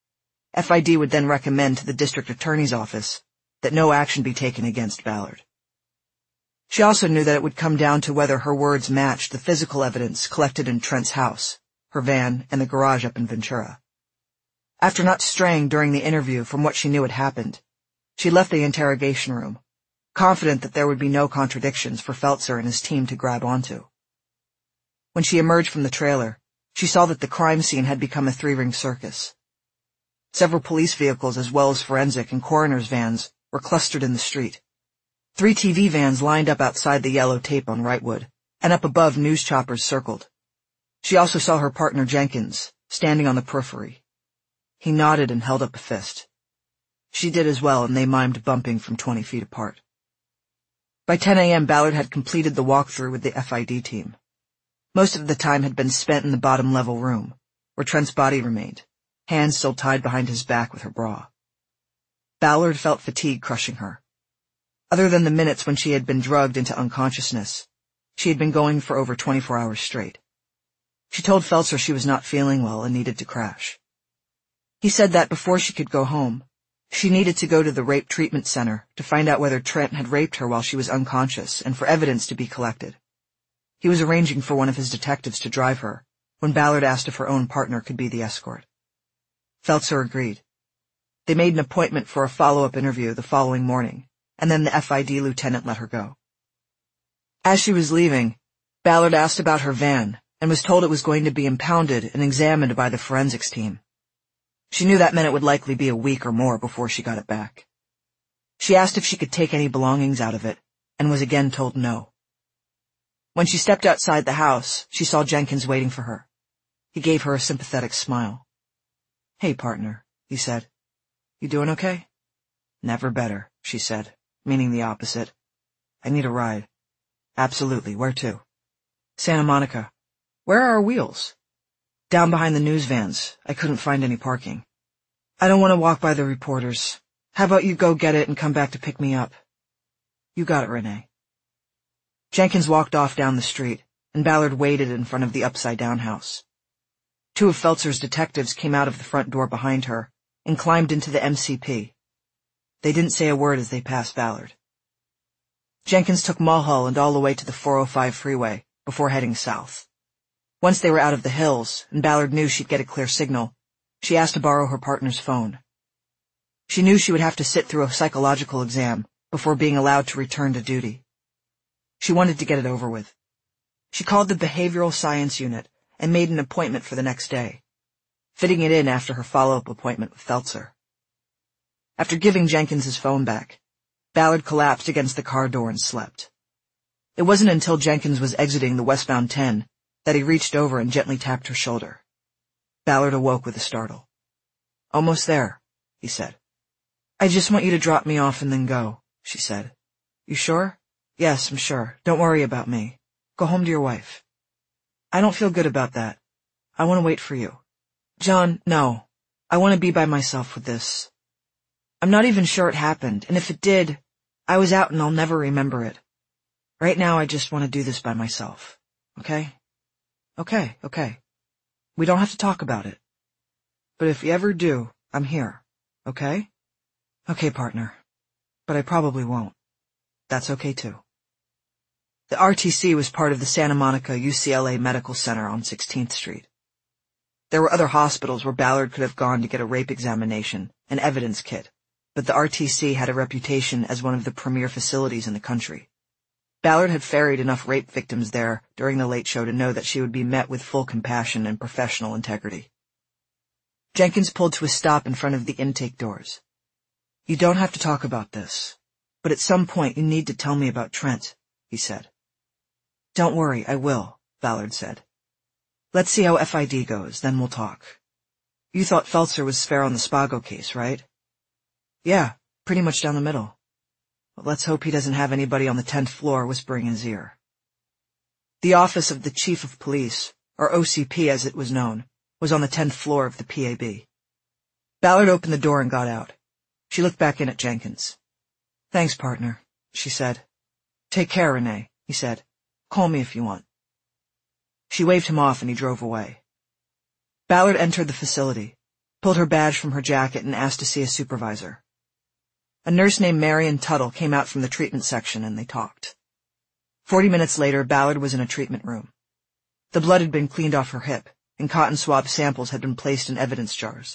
FID would then recommend to the district attorney's office that no action be taken against Ballard. She also knew that it would come down to whether her words matched the physical evidence collected in Trent's house, her van, and the garage up in Ventura. After not straying during the interview from what she knew had happened, she left the interrogation room, confident that there would be no contradictions for Feltzer and his team to grab onto. When she emerged from the trailer, she saw that the crime scene had become a three-ring circus. Several police vehicles as well as forensic and coroner's vans were clustered in the street. 3 TV vans lined up outside the yellow tape on Wrightwood, and up above news choppers circled. She also saw her partner Jenkins, standing on the periphery. He nodded and held up a fist. She did as well, and they mimed bumping from 20 feet apart. By 10 a.m., Ballard had completed the walkthrough with the FID team. Most of the time had been spent in the bottom-level room, where Trent's body remained, hands still tied behind his back with her bra. Ballard felt fatigue crushing her. Other than the minutes when she had been drugged into unconsciousness, she had been going for over 24 hours straight. She told Feltzer she was not feeling well and needed to crash. He said that before she could go home, she needed to go to the rape treatment center to find out whether Trent had raped her while she was unconscious and for evidence to be collected. He was arranging for one of his detectives to drive her when Ballard asked if her own partner could be the escort. Feltzer agreed. They made an appointment for a follow-up interview the following morning, and then the FID lieutenant let her go. As she was leaving, Ballard asked about her van and was told it was going to be impounded and examined by the forensics team. She knew that meant it would likely be a week or more before she got it back. She asked if she could take any belongings out of it, and was again told no. When she stepped outside the house, she saw Jenkins waiting for her. He gave her a sympathetic smile. "Hey, partner," he said. "You doing okay?" "Never better," she said, meaning the opposite. "I need a ride." "Absolutely. Where to?" "Santa Monica." "Where are our wheels?" "Down behind the news vans. I couldn't find any parking." "I don't want to walk by the reporters. How about you go get it and come back to pick me up?" "You got it, Renee." Jenkins walked off down the street, and Ballard waited in front of the upside-down house. 2 of Feltzer's detectives came out of the front door behind her and climbed into the MCP. They didn't say a word as they passed Ballard. Jenkins took Mulhall and all the way to the 405 freeway before heading south. Once they were out of the hills, and Ballard knew she'd get a clear signal, she asked to borrow her partner's phone. She knew she would have to sit through a psychological exam before being allowed to return to duty. She wanted to get it over with. She called the behavioral science unit and made an appointment for the next day, fitting it in after her follow-up appointment with Feltzer. After giving Jenkins his phone back, Ballard collapsed against the car door and slept. It wasn't until Jenkins was exiting the westbound 10 that he reached over and gently tapped her shoulder. Ballard awoke with a startle. "Almost there," he said. "I just want you to drop me off and then go," she said. "You sure?" "Yes, I'm sure. Don't worry about me. Go home to your wife." "I don't feel good about that. I want to wait for you." "John, no. I want to be by myself with this. I'm not even sure it happened, and if it did, I was out and I'll never remember it. Right now I just want to do this by myself. Okay? Okay. We don't have to talk about it. But if you ever do, I'm here. Okay? Okay, partner. But I probably won't. That's okay too." The RTC was part of the Santa Monica UCLA Medical Center on 16th Street. There were other hospitals where Ballard could have gone to get a rape examination, an evidence kit, but the RTC had a reputation as one of the premier facilities in the country. Ballard had ferried enough rape victims there during the late show to know that she would be met with full compassion and professional integrity. Jenkins pulled to a stop in front of the intake doors. "You don't have to talk about this, but at some point you need to tell me about Trent," he said. "Don't worry, I will," Ballard said. "Let's see how FID goes, then we'll talk. You thought Feltzer was fair on the Spago case, right?" "Yeah, pretty much down the middle. But let's hope he doesn't have anybody on the 10th floor whispering in his ear." The office of the Chief of Police, or OCP as it was known, was on the 10th floor of the PAB. Ballard opened the door and got out. She looked back in at Jenkins. "Thanks, partner," she said. "Take care, Renee," he said. "Call me if you want." She waved him off and he drove away. Ballard entered the facility. pulled her badge from her jacket, and asked to see a supervisor. A nurse named Marion Tuttle came out from the treatment section, and they talked. 40 minutes later, Ballard was in a treatment room. The blood had been cleaned off her hip, and cotton swab samples had been placed in evidence jars.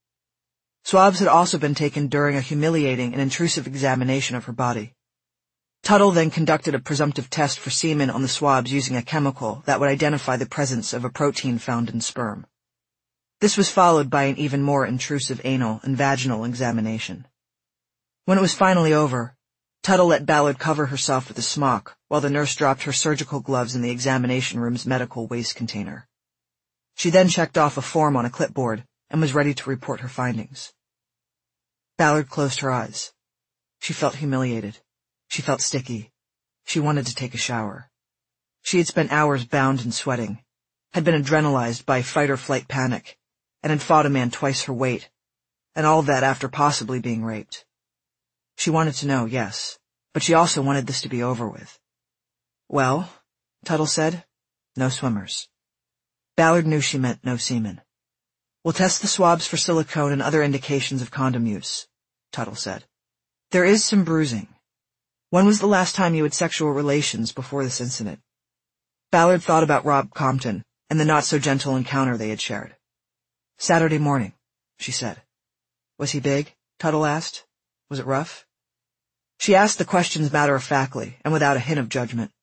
Swabs had also been taken during a humiliating and intrusive examination of her body. Tuttle then conducted a presumptive test for semen on the swabs using a chemical that would identify the presence of a protein found in sperm. This was followed by an even more intrusive anal and vaginal examination. When it was finally over, Tuttle let Ballard cover herself with a smock while the nurse dropped her surgical gloves in the examination room's medical waste container. She then checked off a form on a clipboard and was ready to report her findings. Ballard closed her eyes. She felt humiliated. She felt sticky. She wanted to take a shower. She had spent hours bound and sweating, had been adrenalized by fight-or-flight panic, and had fought a man twice her weight, and all of that after possibly being raped. She wanted to know, yes, but she also wanted this to be over with. Well, Tuttle said, no swimmers. Ballard knew she meant no semen. We'll test the swabs for silicone and other indications of condom use, Tuttle said. There is some bruising. When was the last time you had sexual relations before this incident? Ballard thought about Rob Compton and the not-so-gentle encounter they had shared. Saturday morning, she said. Was he big? Tuttle asked. Was it rough? She asked the questions matter-of-factly and without a hint of judgment.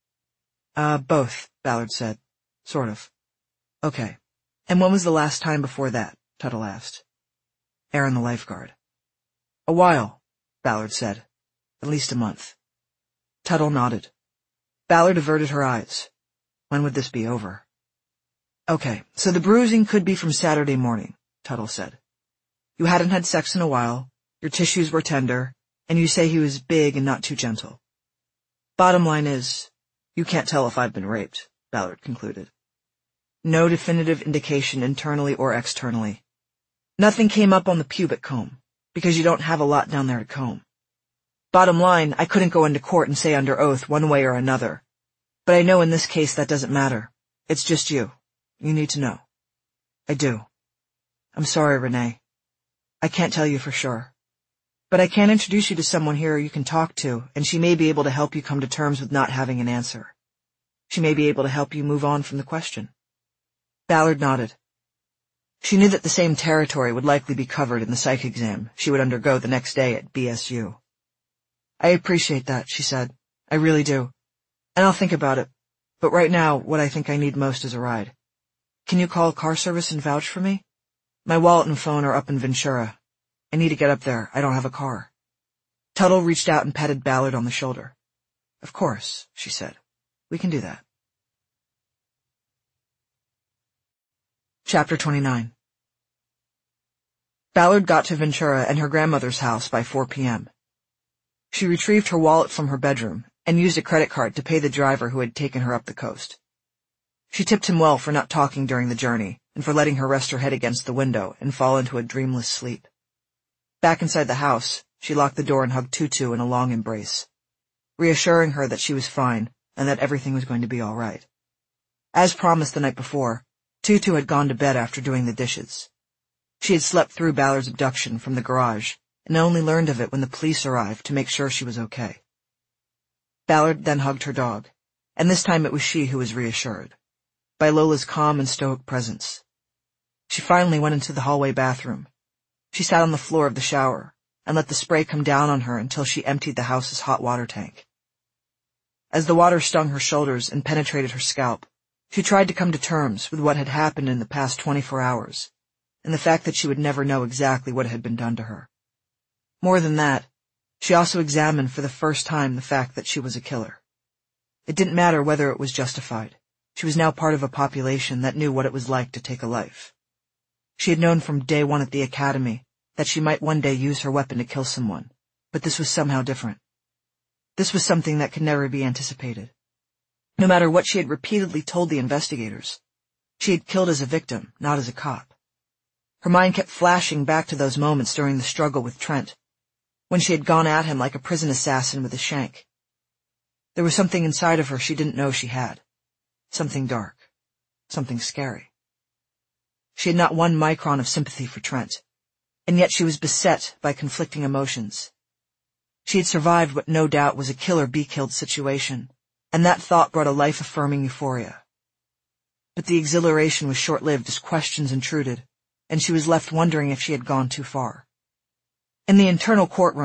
Both, Ballard said. Sort of. Okay. And when was the last time before that? Tuttle asked. Aaron the lifeguard. A while, Ballard said. At least a month. Tuttle nodded. Ballard averted her eyes. When would this be over? Okay, so the bruising could be from Saturday morning, Tuttle said. You hadn't had sex in a while, your tissues were tender, and you say he was big and not too gentle. Bottom line is, you can't tell if I've been raped, Ballard concluded. No definitive indication internally or externally. Nothing came up on the pubic comb, because you don't have a lot down there to comb. Bottom line, I couldn't go into court and say under oath one way or another. But I know in this case that doesn't matter. It's just you. You need to know. I do. I'm sorry, Renee. I can't tell you for sure. But I can introduce you to someone here you can talk to, and she may be able to help you come to terms with not having an answer. She may be able to help you move on from the question. Ballard nodded. She knew that the same territory would likely be covered in the psych exam she would undergo the next day at BSU. I appreciate that, she said. I really do. And I'll think about it. But right now, what I think I need most is a ride. Can you call car service and vouch for me? My wallet and phone are up in Ventura. I need to get up there. I don't have a car. Tuttle reached out and patted Ballard on the shoulder. Of course, she said. We can do that. Chapter 29. Ballard got to Ventura and her grandmother's house by 4 p.m. She retrieved her wallet from her bedroom and used a credit card to pay the driver who had taken her up the coast. She tipped him well for not talking during the journey and for letting her rest her head against the window and fall into a dreamless sleep. Back inside the house, she locked the door and hugged Tutu in a long embrace, reassuring her that she was fine and that everything was going to be all right. As promised the night before, Tutu had gone to bed after doing the dishes. She had slept through Ballard's abduction from the garage and only learned of it when the police arrived to make sure she was okay. Ballard then hugged her dog, and this time it was she who was reassured, by Lola's calm and stoic presence. She finally went into the hallway bathroom. She sat on the floor of the shower and let the spray come down on her until she emptied the house's hot water tank. As the water stung her shoulders and penetrated her scalp, she tried to come to terms with what had happened in the past 24 hours, and the fact that she would never know exactly what had been done to her. More than that, she also examined for the first time the fact that she was a killer. It didn't matter whether it was justified. She was now part of a population that knew what it was like to take a life. She had known from day one at the academy that she might one day use her weapon to kill someone, but this was somehow different. This was something that could never be anticipated. No matter what she had repeatedly told the investigators, she had killed as a victim, not as a cop. Her mind kept flashing back to those moments during the struggle with Trent, when she had gone at him like a prison assassin with a shank. There was something inside of her she didn't know she had. Something dark. Something scary. She had not one micron of sympathy for Trent, and yet she was beset by conflicting emotions. She had survived what no doubt was a kill-or-be-killed situation, and that thought brought a life-affirming euphoria. But the exhilaration was short-lived as questions intruded, and she was left wondering if she had gone too far. In the internal courtroom,